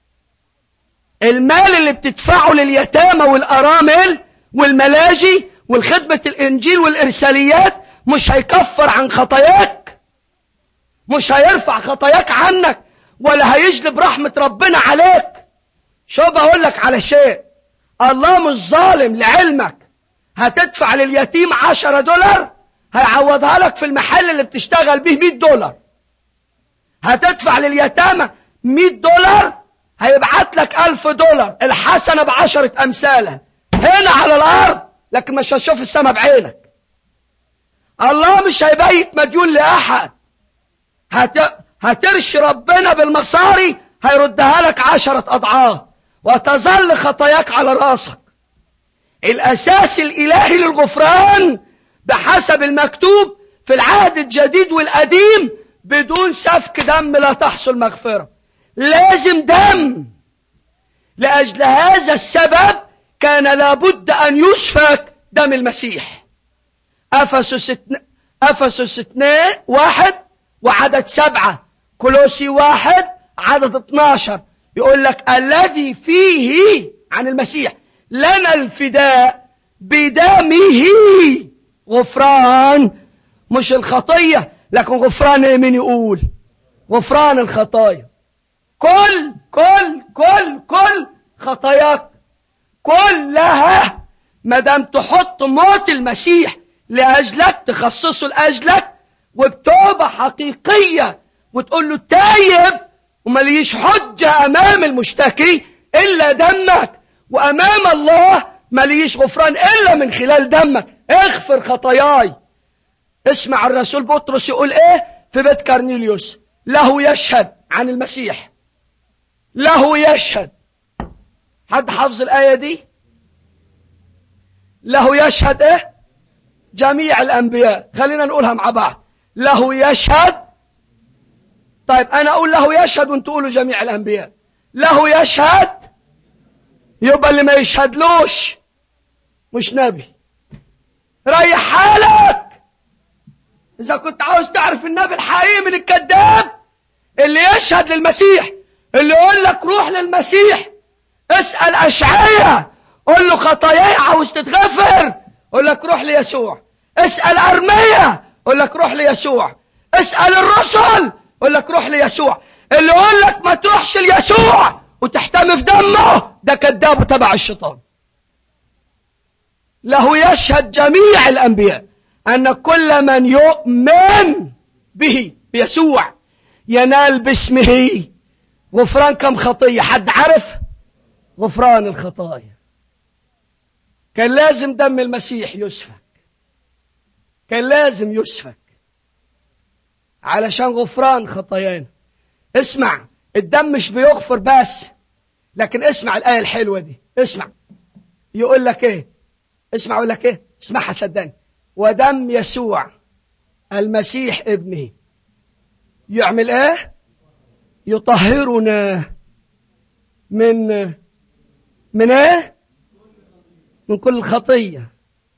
المال اللي بتدفعه لليتامى والارامل والملاجي والخدمة الانجيل والارساليات مش هيكفر عن خطاياك، مش هيرفع خطاياك عنك، ولا هيجلب رحمة ربنا عليك. شو بقول لك على شيء، الله مش ظالم لعلمك. هتدفع لليتيم عشرة دولار هيعوضها لك في المحل اللي بتشتغل به مئة دولار. هتدفع لليتامى مئة دولار هيبعت لك ألف دولار، الحسنة بعشرة أمثالها هنا على الأرض، لكن مش هتشوف السماء بعينك. الله مش هيبيت مديون لأحد. هت... هترشي ربنا بالمصاري هيردها لك عشرة أضعاف، وتظل خطاياك على راسك. الأساس الإلهي للغفران بحسب المكتوب في العهد الجديد والقديم، بدون سفك دم لا تحصل مغفرة، لازم دم. لأجل هذا السبب كان لابد أن يسفك دم المسيح. أفسس اتن... أفسس اثنين واحد وعدد سبعة، كولوسي واحد عدد اتناشر يقول لك الذي فيه عن المسيح لنا الفداء بدمه غفران، مش الخطية لكن غفران ايه؟ مين يقول؟ غفران الخطايا. كل كل كل كل خطاياك كلها ما دام تحط موت المسيح لأجلك، تخصصه لأجلك وبتوبة حقيقية وتقول له تايب ومليش حجة أمام المشتكي إلا دمك، وأمام الله مليش غفران إلا من خلال دمك. اغفر خطاياي. اسمع الرسول بطرس يقول ايه في بيت كارنيليوس، له يشهد عن المسيح، له يشهد. حد حافظ الآية دي؟ له يشهد ايه؟ جميع الأنبياء. خلينا نقولها مع بعض، له يشهد. طيب أنا أقول له يشهد وانتوا تقولوا جميع الأنبياء. له يشهد يبقى اللي ما يشهدلوش مش نبي. ريح حالك. إذا كنت عاوز تعرف النبي الحقيقي من الكذاب، اللي يشهد للمسيح، اللي يقول لك روح للمسيح. اسأل أشعية قول له خطاياي عاوز تتغفر، قول لك روح ليسوع. اسأل أرمية قول لك روح ليسوع. اسأل الرسل قول لك روح ليسوع. اللي يقول لك ما تروحش ليسوع وتحتمي في دمه ده كذاب وتبع الشيطان. له يشهد جميع الأنبياء أن كل من يؤمن به بيسوع ينال باسمه غفران كم خطية. حد عرف؟ غفران الخطايا. كان لازم دم المسيح يسفك، كان لازم يسفك علشان غفران خطايانا. اسمع، الدم مش بيغفر بس، لكن اسمع الآية الحلوة دي. اسمع يقول لك ايه، اسمع يقول لك ايه، اسمعها صدقني. ودم يسوع المسيح ابنه يعمل ايه؟ يطهرنا من من ايه؟ من كل خطية،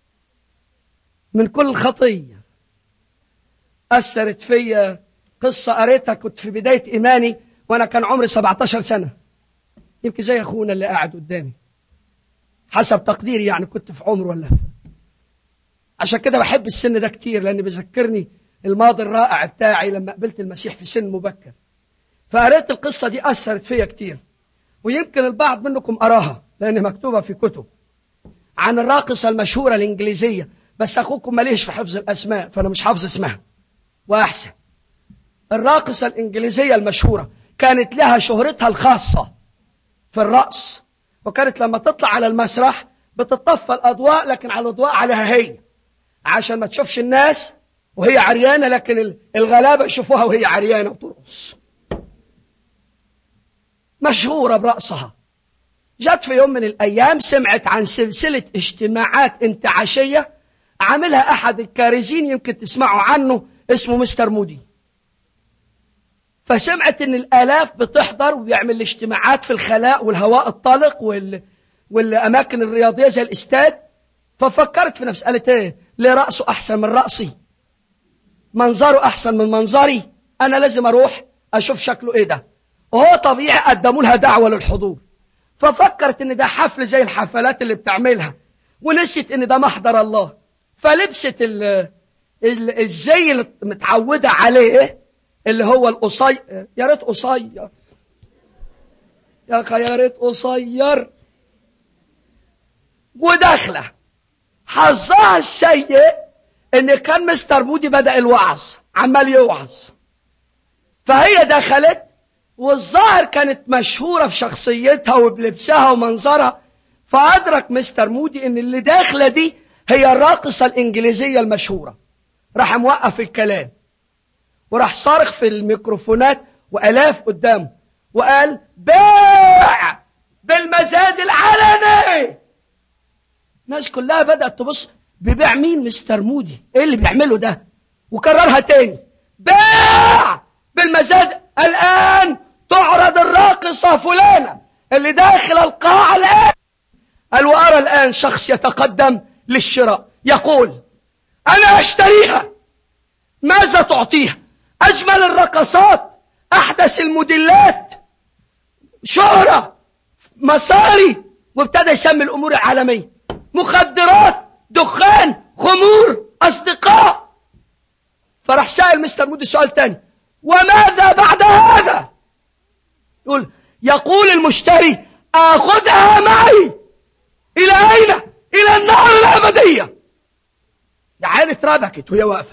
من كل خطية. أثرت فيا قصة قريتها، كنت في بداية إيماني وأنا كان عمري سبعتاشر سنة، يمكن زي أخونا اللي قاعد قدامي حسب تقديري، يعني كنت في عمر ولا. عشان كده بحب السن ده كتير، لأن بيذكرني الماضي الرائع بتاعي لما قبلت المسيح في سن مبكر. فقريت القصة دي أثرت فيا كتير، ويمكن البعض منكم قراها لأن مكتوبة في كتب، عن الراقصة المشهورة الإنجليزية. بس أخوكم ماليش في حفظ الأسماء فأنا مش حافظ اسمها وأحسن. الراقصة الإنجليزية المشهورة كانت لها شهرتها الخاصة في الرقص، وكانت لما تطلع على المسرح بتطفى الأضواء، لكن على الأضواء عليها هي عشان ما تشوفش الناس وهي عريانة، لكن الغلابة يشوفوها وهي عريانة وترقص. مشهورة برقصها. جت في يوم من الأيام سمعت عن سلسلة اجتماعات انتعاشية عاملها أحد الكارزين، يمكن تسمعوا عنه، اسمه مستر مودي. فسمعت ان الآلاف بتحضر وبيعمل الاجتماعات في الخلاء والهواء الطلق وال... والأماكن الرياضية زي الاستاد. ففكرت في نفسي، قالت ايه، ليه رأسه أحسن من رأسي، منظره أحسن من منظري، أنا لازم أروح أشوف شكله إيه ده. وهو طبيعي قدموا لها دعوة للحضور، ففكرت إن ده حفل زي الحفلات اللي بتعملها، ونسيت إن ده محضر الله. فلبست ال ال الزي اللي متعودة عليه اللي هو القصير، يا ريت قصير يا أخي، يا ريت قصير، وداخله. حظها السيء ان كان مستر مودي بدأ الوعظ، عمال يوعظ، فهي دخلت، والظاهر كانت مشهورة في شخصيتها وبلبسها ومنظرها، فأدرك مستر مودي ان اللي داخلة دي هي الراقصة الإنجليزية المشهورة. راح موقف الكلام وراح صارخ في الميكروفونات وألاف قدامه وقال بيع بالمزاد العلني. الناس كلها بدأت تبص، بيبيع مين مستر مودي، ايه اللي بيعمله ده؟ وكررها تاني، بيع بالمزاد، الآن تعرض الراقصة فلانة اللي داخل القاعة الآن. قال وأرى الآن شخص يتقدم للشراء يقول أنا أشتريها، ماذا تعطيها؟ أجمل الرقصات، أحدث الموديلات، شهرة، مصاري، وابتدى يسمي الأمور العالمية، مخدرات، دخان، خمور، أصدقاء. فراح سأل مستر مودي سؤال تاني، وماذا بعد هذا؟ يقول يقول المشتري آخذها معي إلى أين؟ إلى النار الأبدية. العيال اتربكت وهي واقفة.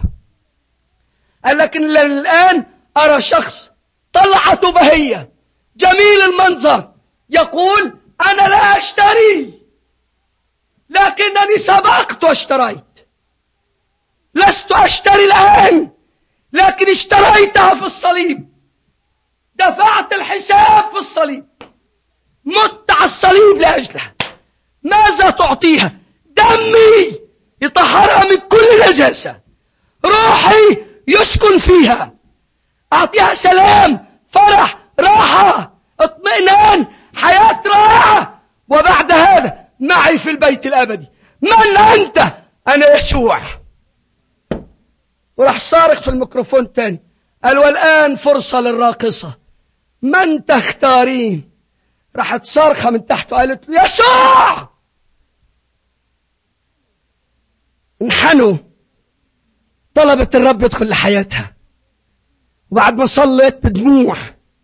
قال لكن الآن أرى شخص طلعته بهية، جميل المنظر، يقول أنا لا أشتري، لكنني سبقت واشتريت. لست أشتري الآن، لكن اشتريتها في الصليب، دفعت الحساب في الصليب، مت على الصليب لأجلها. ماذا تعطيها؟ دمي يطهرها من كل نجاسة، روحي يسكن فيها، أعطيها سلام، فرح، راحة، اطمئنان، حياة رائعة، وبعد هذا معي في البيت الأبدي. من أنت؟ أنا يسوع. وراح صارخ في الميكروفون تاني، قال والآن فرصة للراقصة، من تختارين؟ راحت صارخة من تحت وقالت له يسوع. انحنوا، طلبت الرب يدخل لحياتها، وبعد ما صلت بدموع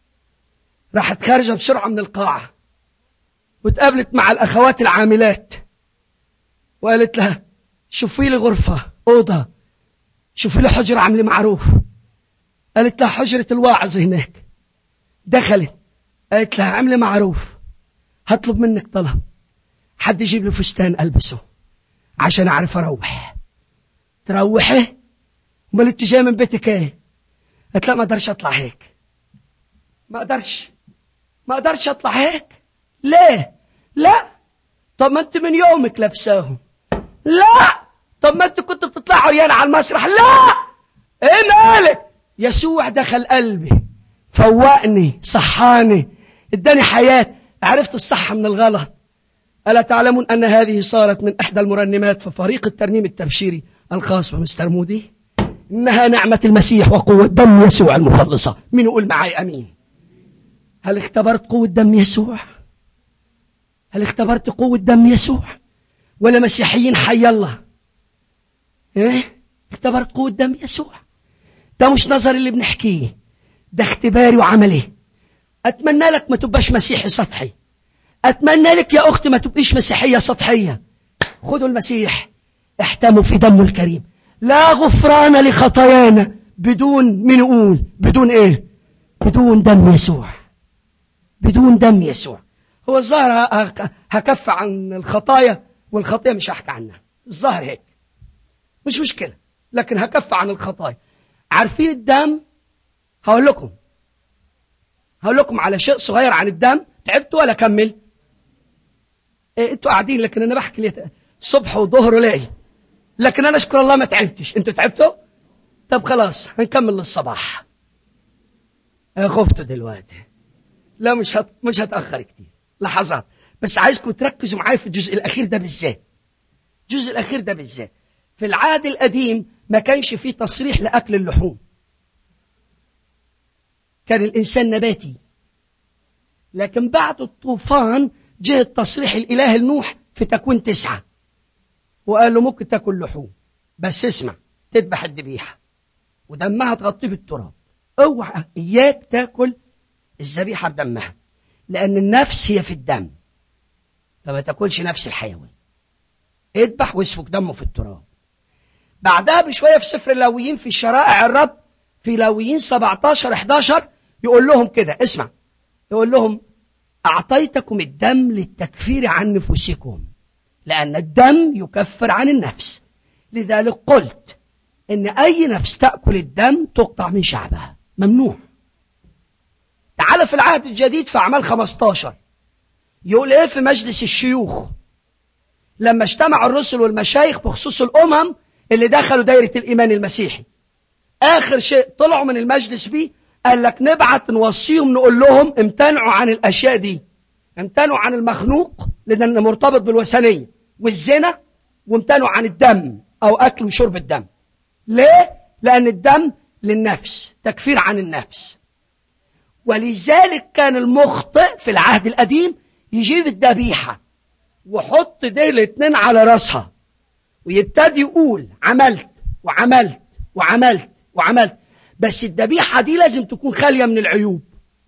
راحت خارجة بسرعة من القاعة وتقابلت مع الأخوات العاملات وقالت لها شوفي لي غرفة، أوضة، شوفي لي حجرة عاملة معروف. قالت لها حجرة الواعظ هناك. دخلت قالت لها عاملة معروف، هطلب منك طلب، حد يجيب لي فستان ألبسه عشان أعرف أروح. تروحي؟ امال انت جايه من بيتك ايه؟ قالت لا ما اقدرش اطلع هيك، ما اقدرش ما اقدرش اطلع هيك. ليه؟ لا. طب ما انت من يومك لابساهم. لا. طب ما انت كنت بتطلع عريان على المسرح. لا. ايه مالك؟ يسوع دخل قلبي، فوقني، صحاني، اداني حياة، عرفت الصح من الغلط. ألا تعلمون أن هذه صارت من إحدى المرنمات في فريق الترنيم التبشيري الخاص بمستر مودي؟ إنها نعمة المسيح وقوة دم يسوع المخلصة. مين يقول معي أمين؟ هل اختبرت قوة دم يسوع؟ هل اختبرت قوة دم يسوع؟ ولا مسيحيين حي الله؟ ايه؟ اختبرت قوة دم يسوع؟ ده مش نظر اللي بنحكيه، ده اختباري وعملي. أتمنى لك ما تبقاش مسيحي سطحي، أتمنى لك يا أختي ما تبقيش مسيحية سطحية. خذوا المسيح، احتموا في دمه الكريم. لا غفران لخطايانا بدون، من يقول بدون ايه؟ بدون دم يسوع، بدون دم يسوع. هو الظاهر هكف عن الخطايا، والخطايا مش هحكي عنها، الظاهر هيك مش مشكلة، لكن هكف عن الخطايا. عارفين الدم؟ هقول لكم هقول لكم على شيء صغير عن الدم. تعبتوا ولا كمل؟ إيه انتوا قاعدين، لكن انا بحكي لي صبح وظهر وليل، لكن انا اشكر الله ما تعبتش. انتوا تعبتوا؟ طب خلاص هنكمل للصباح. خفتوا دلوقتي؟ لا مش هت... مش هتأخر كتير، لحظات. بس عايزكم تركزوا معايا في الجزء الأخير ده بالذات. الجزء الأخير ده بالذات في العهد القديم ما كانش فيه تصريح لأكل اللحوم، كان الإنسان نباتي. لكن بعد الطوفان جه التصريح الإله النوح في تكوين تسعة وقال له ممكن تاكل لحوم، بس اسمع، تذبح الذبيحة ودمها تغطيه بالتراب، اوعى اياك تاكل الذبيحة بدمها، لأن النفس هي في الدم، فما تاكلش نفس الحيوان، اذبح واسفك دمه في التراب. بعدها بشوية في سفر اللاويين في شرائع الرب في لاويين سبعتاشر احداشر يقول لهم كده، اسمع، يقول لهم أعطيتكم الدم للتكفير عن نفوسكم، لأن الدم يكفر عن النفس، لذلك قلت إن أي نفس تأكل الدم تقطع من شعبها، ممنوع. تعال في العهد الجديد في أعمال خمستاشر يقول إيه في مجلس الشيوخ لما اجتمع الرسل والمشايخ بخصوص الأمم اللي دخلوا دايرة الإيمان المسيحي. آخر شيء طلعوا من المجلس بيه قال لك نبعت نوصيهم نقول لهم امتنعوا عن الأشياء دي، امتنعوا عن المخنوق لأنه مرتبط بالوثنية والزنا، وامتنعوا عن الدم أو أكل وشرب الدم. ليه؟ لأن الدم للنفس، تكفير عن النفس. ولذلك كان المخطئ في العهد القديم يجيب الذبيحة وحط ديل اتنين على راسها ويبتدي يقول عملت وعملت وعملت وعملت، بس الذبيحة دي لازم تكون خالية من العيوب،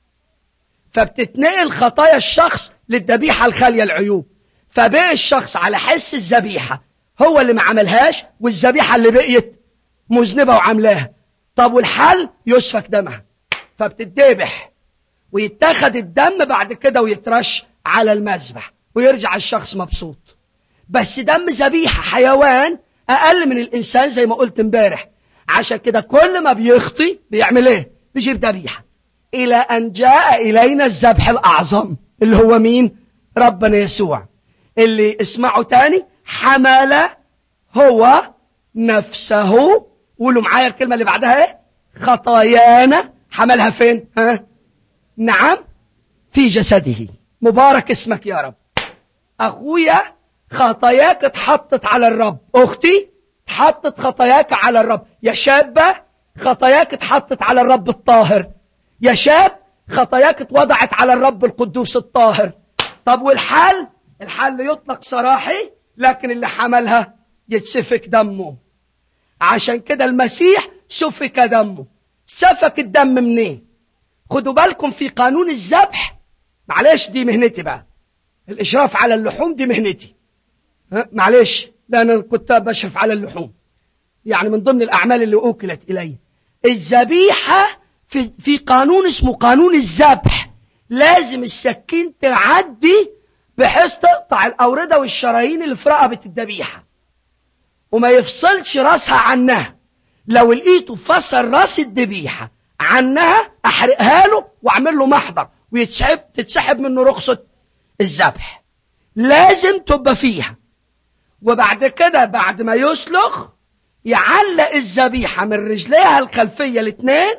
فبتتنقل خطايا الشخص للذبيحة الخالية العيوب، فبقى الشخص على حس الذبيحة هو اللي ما عملهاش، والذبيحة اللي بقيت مذنبة وعملاها. طب والحل يسفك دمها، فبتتذبح ويتاخد الدم بعد كده ويترش على المذبح ويرجع الشخص مبسوط. بس دم ذبيحة حيوان أقل من الإنسان زي ما قلت امبارح، عشان كده كل ما بيخطي بيعمل ايه؟ بيجيب ذبيحة، إلى أن جاء إلينا الذبح الأعظم اللي هو مين؟ ربنا يسوع، اللي اسمعوا تاني، حمل هو نفسه، قولوا معايا الكلمة اللي بعدها ايه؟ خطايانا. حملها فين؟ ها؟ نعم، في جسده. مبارك اسمك يا رب. أخويا خطاياك اتحطت على الرب، أختي اتحطت خطاياك على الرب، يا شابة خطاياك اتحطت على الرب الطاهر، يا شاب خطاياك اتوضعت على الرب القدوس الطاهر. طب والحل؟ الحل يطلق سراحي، لكن اللي حملها يتسفك دمه. عشان كده المسيح سفك دمه. سفك الدم منين؟ خدوا بالكم في قانون الذبح، معلش دي مهنتي بقى، الإشراف على اللحوم دي مهنتي، معلش لأن أنا كنت بشرف على اللحوم، يعني من ضمن الأعمال اللي أوكلت إلي. الذبيحة في, في قانون اسمه قانون الذبح، لازم السكين تعدي بحيث تقطع الأوردة والشرايين اللي في رقبة الذبيحة وما يفصلش راسها عنها. لو لقيته فصل راس الذبيحة عنها أحرقها له وأعمل له محضر ويتسحب تتسحب منه رخصة الذبح، لازم تبقى فيها. وبعد كده بعد ما يسلخ يعلق الذبيحة من رجليها الخلفية الاثنين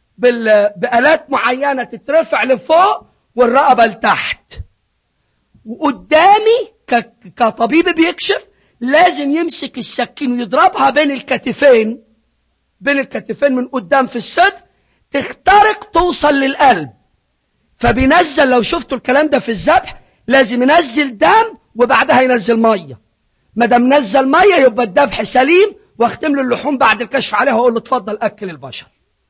بآلات معينة تترفع لفوق والرقبة لتحت. وقدامي كطبيب بيكشف لازم يمسك السكين ويضربها بين الكتفين، بين الكتفين من قدام في الصدر، تخترق توصل للقلب. فبينزل، لو شفتوا الكلام ده في الذبح، لازم ينزل دم وبعدها ينزل مية. ما دام نزل مية يبقى الذبح سليم، واختم له اللحوم بعد الكشف عليها واقول له اتفضل اكل البشر.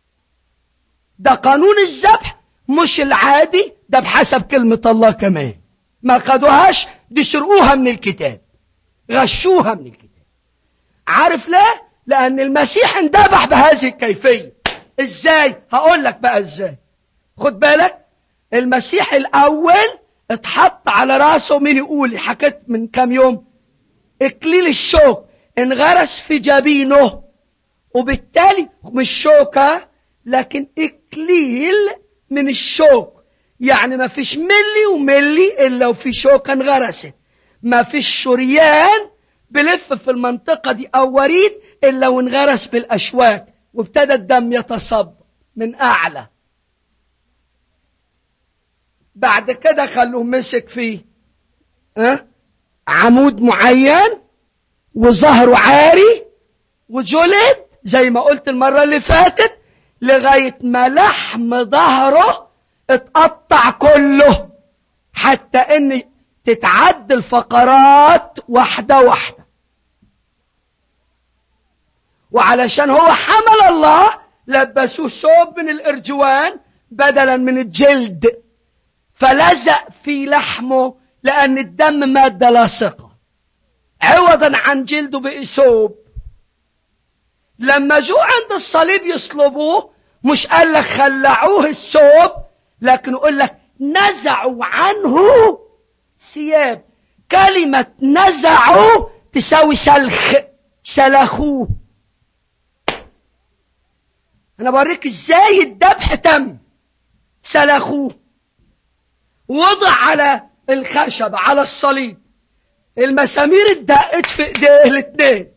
ده قانون الذبح مش العادي، ده بحسب كلمة الله كمان. ما خدوهاش، دي سرقوها من الكتاب، غشوها من الكتاب. عارف ليه؟ لأن المسيح اندبح بهذه الكيفية. ازاي؟ هقول لك بقى ازاي. خد بالك، المسيح الأول اتحط على راسه، مين يقول؟ حكيت من كام يوم، اكليل الشوك انغرس في جبينه، وبالتالي مش شوكة لكن اكليل من الشوك، يعني ما فيش ملي وملي الا وفي شوكة انغرست، ما فيش شريان بلف في المنطقة دي او وريد الا وانغرس بالاشواك، وابتدى الدم يتصب من اعلى. بعد كده خلوه مسك فيه أه؟ عمود معين وظهره عاري وجلد زي ما قلت المرة اللي فاتت لغاية ما لحم ظهره اتقطع كله، حتى ان تتعد الفقرات واحدة واحدة. وعلشان هو حمل الله لبسوه ثوب من الارجوان بدلا من الجلد، فلزق في لحمه لان الدم مادة لاصقة، عوضا عن جلده بقي ثوب. لما جو عند الصليب يصلبوه مش قال لك خلعوه الثوب، لكن يقول لك نزعوا عنه ثياب. كلمة نزعوا تساوي سلخ، سلخوه. انا بوريك ازاي الذبح تم. سلخوه، وضع على الخشبة على الصليب، المسامير اتدقت في ايديه الاثنين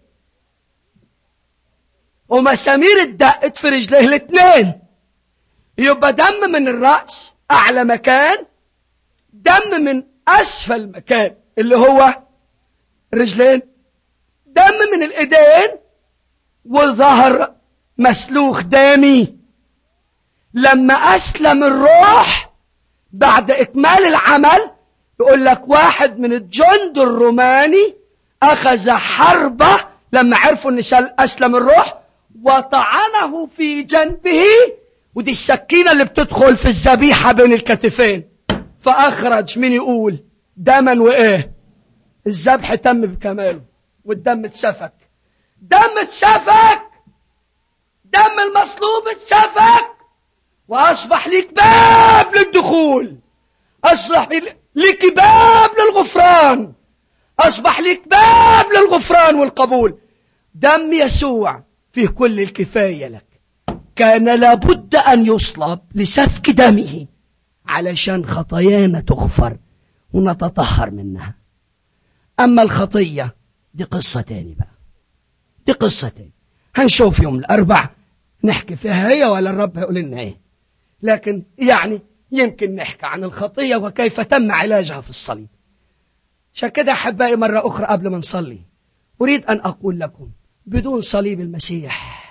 ومسامير اتدقت في رجليه الاثنين، يبقى دم من الرأس اعلى مكان، دم من اسفل مكان اللي هو رجلين، دم من الايدين والظهر مسلوخ دامي. لما اسلم الروح بعد اكمال العمل يقول لك واحد من الجند الروماني اخذ حربة لما عرفوا ان اسلم الروح وطعنه في جنبه، ودي السكينة اللي بتدخل في الذبيحة بين الكتفين، فاخرج من يقول دما وايه. الذبح تم بكماله والدم اتسفك، دم اتسفك، دم المصلوب اتسفك، واصبح ليك باب للدخول، اصبح ليك باب للغفران، اصبح ليك باب للغفران والقبول. دم يسوع فيه كل الكفاية لك. كان لابد ان يصلب لسفك دمه علشان خطايانا تغفر ونتطهر منها. اما الخطية دي قصة تاني بقى، دي قصة تاني هنشوف يوم الاربع نحكي فيها هي ولا الرب هيقول لنا ايه. لكن يعني يمكن نحكي عن الخطية وكيف تم علاجها في الصليب. عشان كده أحبائي مرة أخرى قبل ما نصلي أريد أن أقول لكم بدون صليب المسيح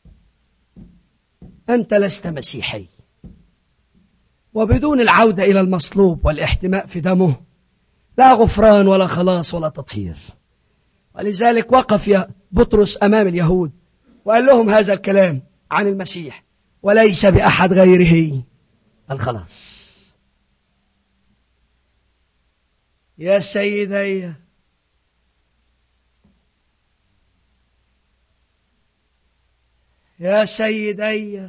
أنت لست مسيحي، وبدون العودة إلى المصلوب والاحتماء في دمه لا غفران ولا خلاص ولا تطهير. ولذلك وقف يا بطرس أمام اليهود وقال لهم هذا الكلام عن المسيح: وليس بأحد غيره الخلاص. يا سيدي، يا سيدي،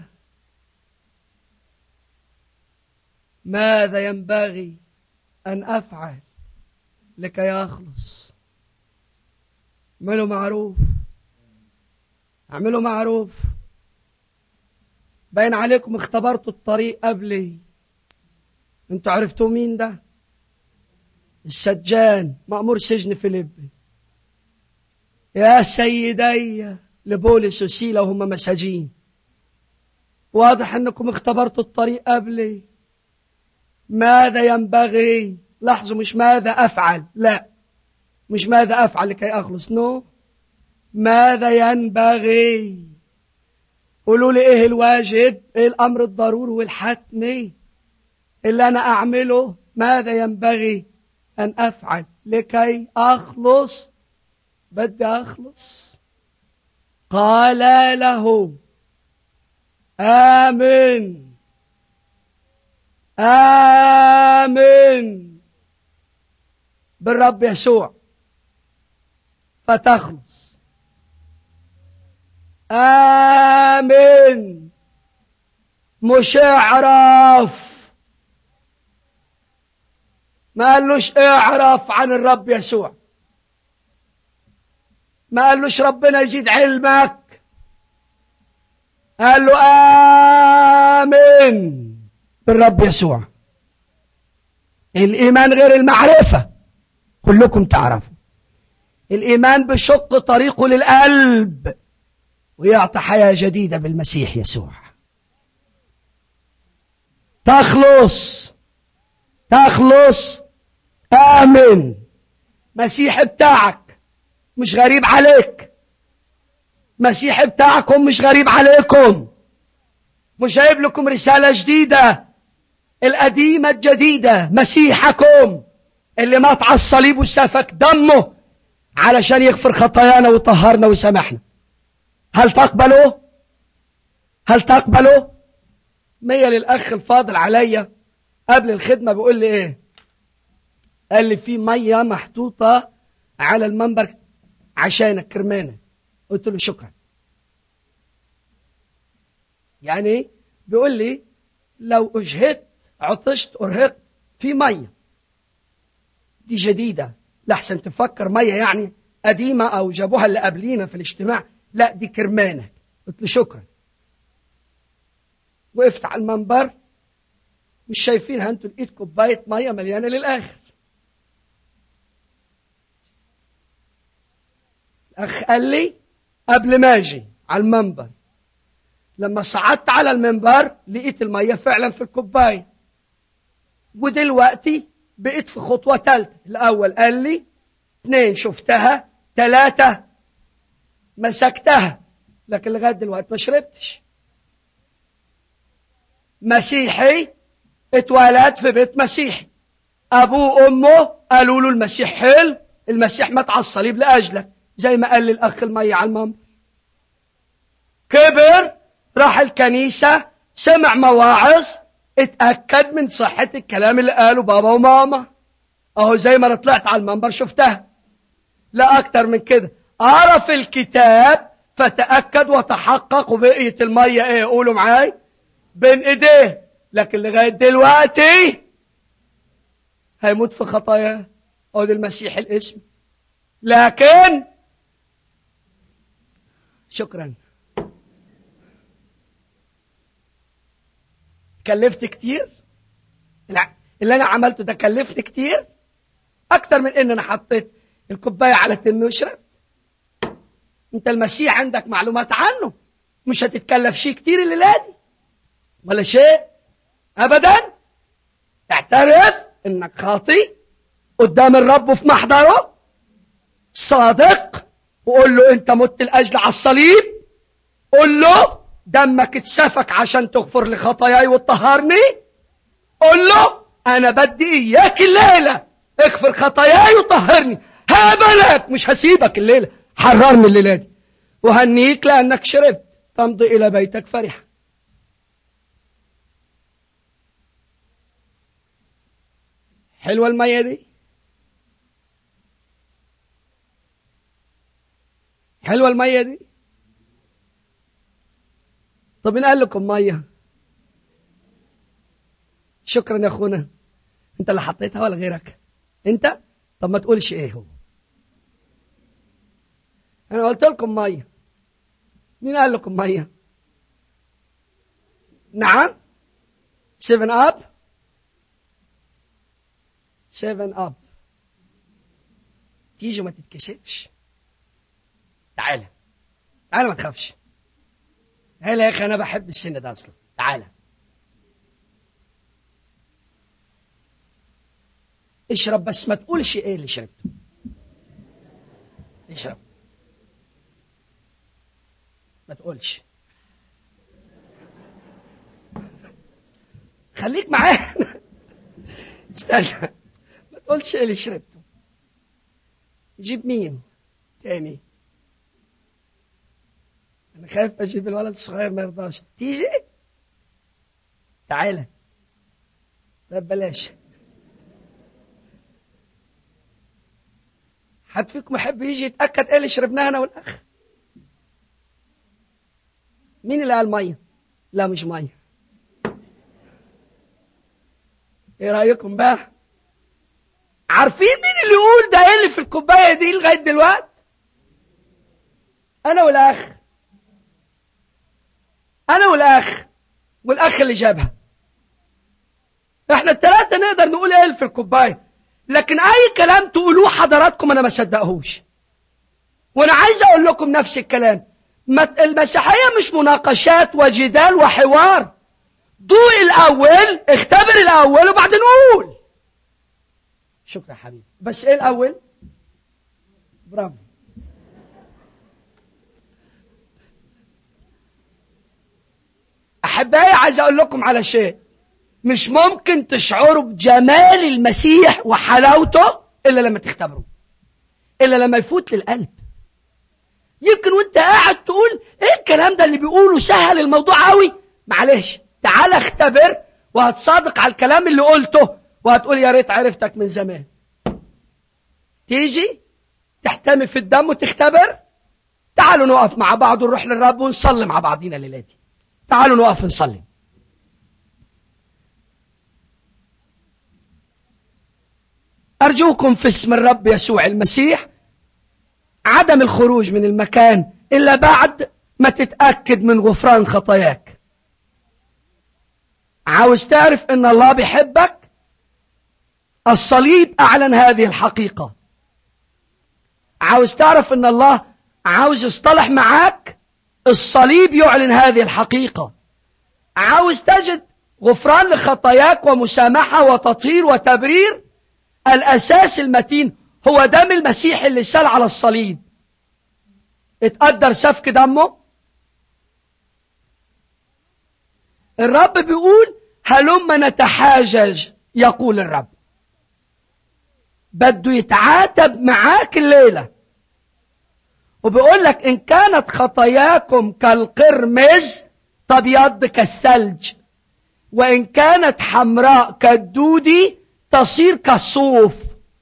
ماذا ينبغي أن أفعل لكي أخلص؟ اعملوا معروف، اعملوا معروف. باين عليكم اختبرتوا الطريق قبلي. انتوا عرفتوا مين ده؟ السجان مأمور سجن فيليبي. يا سيدي لبولس وسيلة وهم مساجين. واضح انكم اختبرتوا الطريق قبلي. ماذا ينبغي؟ لاحظوا، مش ماذا أفعل، لا، مش ماذا أفعل لكي أخلص، نو، ماذا ينبغي. قولوا لي ايه الواجب، ايه الامر الضروري والحتمي اللي انا اعمله. ماذا ينبغي ان افعل لكي اخلص؟ بدي اخلص. قال له: آمن، آمن بالرب يسوع فتخلص. آمن، مش اعرف. ما قالوش اعرف عن الرب يسوع، ما قالوش ربنا يزيد علمك، قال له آمن بالرب يسوع. الإيمان غير المعرفة، كلكم تعرفوا. الإيمان بشق طريقه للقلب ويعطي حياة جديدة بالمسيح يسوع. تخلص، تخلص، آمن. مسيحي بتاعك مش غريب عليك، مسيحي بتاعكم مش غريب عليكم، مش جايب لكم رسالة جديدة، القديمة الجديدة، مسيحكم اللي مات على الصليب وسفك دمه علشان يغفر خطايانا ويطهرنا ويسامحنا. هل تقبلوا؟ هل تقبلوا؟ مية للأخ الفاضل عليا قبل الخدمة بيقول لي ايه؟ قال لي في مية محطوطة على المنبر عشانك كرمانة. قلت له شكرا. يعني ايه؟ بيقول لي لو اجهدت عطشت ارهقت في مية دي جديدة، لحسن تفكر مية يعني قديمة او جابوها اللي قبلينا في الاجتماع، لا دي كرمانة. قلت له شكرا. وقفت على المنبر مش شايفينها انتوا، لقيت كوباية مية مليانة للآخر. الأخ قال لي قبل ما اجي على المنبر لما صعدت على المنبر لقيت المية فعلا في الكوباية، ودلوقتي بقيت في خطوة ثالثة. الأول قال لي اثنين شفتها، ثلاثة مسكتها، لكن لغاية دلوقتي ما شربتش. مسيحي اتولد في بيت مسيحي، أبوه وأمه قالوا له المسيح حلو، المسيح مات على الصليب لأجلك، زي ما قال لي الأخ المية على المنبر. كبر راح الكنيسة، سمع مواعظ، اتأكد من صحة الكلام اللي قاله بابا وماما. اهو زي ما انا طلعت على المنبر شفتها، لا اكتر من كده. عرف الكتاب فتأكد وتحقق، وبقية المية ايه؟ قولوا معاي، بين ايديه. لكن لغاية دلوقتي هيموت في خطاياه. اهو ده المسيح الاسم. لكن شكرا، كلفت كتير. لا، اللي انا عملته ده كلفني كتير اكتر من ان انا حطيت الكوبايه على تمي وشربت. انت المسيح عندك معلومات عنه، مش هتتكلف شيء كتير الليله دي ولا شيء ابدا. اعترف انك خاطي قدام الرب وفي محضره صادق، وقول له انت مت لاجل على الصليب، قول له دمك اتسفك عشان تغفر لي خطاياي وتطهرني، قول له انا بدي اياك الليله اغفر خطاياي وطهرني، هقبلك مش هسيبك الليله، حررني الليله دي وهنيك لانك شربت، تمضي الى بيتك فرحا. حلوه الميه دي، حلوه الميه دي. طب مين قال لكم ميه؟ شكرا يا اخونا، انت اللي حطيتها ولا غيرك؟ انت؟ طب ما تقولش ايه هو، انا قلت لكم ميه. مين قال لكم ميه؟ نعم، سيفن اب، سيفن اب. تيجي ما تتكسفش، تعالى تعالى ما تخافش. هلا يا اخي انا بحب السن ده اصلا، تعالى اشرب، بس ما تقولش ايه اللي شربته. اشرب ما تقولش، خليك معايا. استنى، ما تقولش ايه اللي شربته. جيب مين تاني؟ انا خايف اجيب الولد الصغير ما يرضاش. تيجي تعالى. طب بلاش. حد فيكم يحب يجي يتاكد ايه اللي شربناه انا والاخ؟ مين اللي قال ميه؟ لا مش ميه. ايه رايكم بقى؟ عارفين مين اللي يقول ده ايه اللي في الكوبايه دي لغايه دلوقتي؟ انا والاخ، انا والاخ والاخ اللي جابها. احنا الثلاثه نقدر نقول ايه اللي في الكوبايه، لكن اي كلام تقولوه حضراتكم انا ما صدقهوش. وانا عايز اقول لكم نفس الكلام. المسيحيه مش مناقشات وجدال وحوار. دوق الاول، اختبر الاول وبعدين قول. شكرا حبيبي. بس ايه الاول؟ برافو. أحبائي عايز أقول لكم على شيء، مش ممكن تشعروا بجمال المسيح وحلاوته إلا لما تختبروا، إلا لما يفوت للقلب. يمكن وانت قاعد تقول ايه الكلام ده اللي بيقوله سهل الموضوع قوي. معلش تعال اختبر وهتصادق على الكلام اللي قلته وهتقول يا ريت عرفتك من زمان. تيجي تحتمي في الدم وتختبر. تعالوا نقف مع بعض ونروح للرب ونصلي مع بعضينا الليلة دي. تعالوا نقف نصلي. أرجوكم في اسم الرب يسوع المسيح عدم الخروج من المكان إلا بعد ما تتأكد من غفران خطاياك. عاوز تعرف إن الله بيحبك؟ الصليب أعلن هذه الحقيقة. عاوز تعرف إن الله عاوز يصطلح معاك؟ الصليب يعلن هذه الحقيقة. عاوز تجد غفران لخطاياك ومسامحة وتطهير وتبرير؟ الأساس المتين هو دم المسيح اللي سال على الصليب. اتقدر سفك دمه. الرب بيقول هلما نتحاجج، يقول الرب. بده يتعاتب معاك الليلة وبيقول لك إن كانت خطاياكم كالقرمز تبيض كالثلج، وإن كانت حمراء كالدودي تصير كالصوف.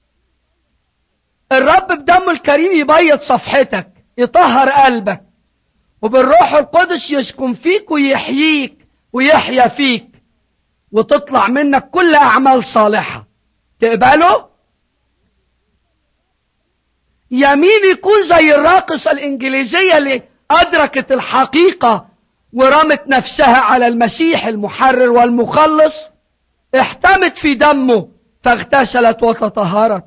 الرب بدمه الكريم يبيض صفحتك، يطهر قلبك، وبالروح القدس يسكن فيك ويحييك ويحيا فيك، وتطلع منك كل أعمال صالحة. تقبله؟ يمين يكون زي الراقصة الإنجليزية اللي أدركت الحقيقة ورمت نفسها على المسيح المحرر والمخلص، احتمت في دمه فاغتسلت وتطهرت.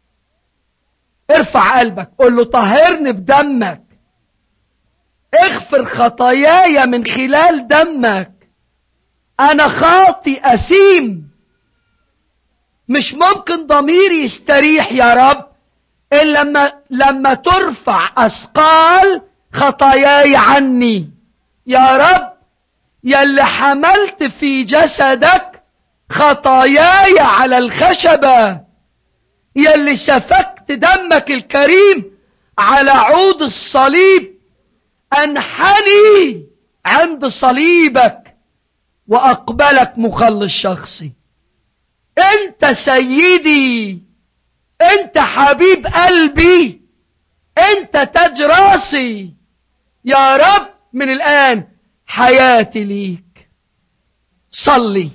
ارفع قلبك قل له طهرني بدمك، اغفر خطاياي من خلال دمك. انا خاطي اثيم، مش ممكن ضميري يستريح يا رب إلا لما, لما ترفع أثقال خطاياي عني. يا رب يلي حملت في جسدك خطاياي على الخشبة، يلي سفكت دمك الكريم على عود الصليب، أنحني عند صليبك وأقبلك مخلص شخصي. أنت سيدي، أنت حبيب قلبي، أنت تاج راسي. يا رب من الآن حياتي ليك. صلي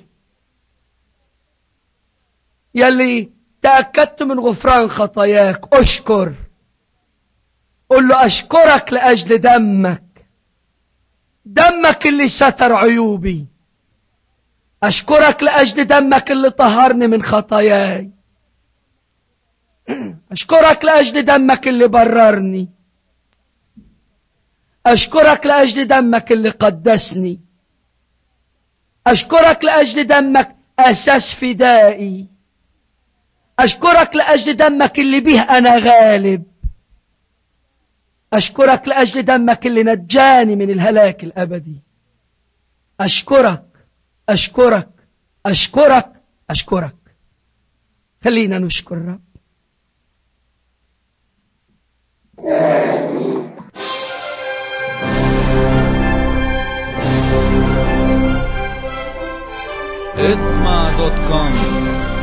يلي تأكدت من غفران خطاياك، أشكر. قل له أشكرك لأجل دمك، دمك اللي ستر عيوبي. أشكرك لأجل دمك اللي طهرني من خطاياي. أشكرك لأجل دمك اللي بررني. أشكرك لأجل دمك اللي قدسني. أشكرك لأجل دمك أساس فدائي. أشكرك لأجل دمك اللي به أنا غالب. أشكرك لأجل دمك اللي نجاني من الهلاك الأبدي. أشكرك أشكرك أشكرك أشكرك. خلينا نشكر الرب. اسمع دوت كوم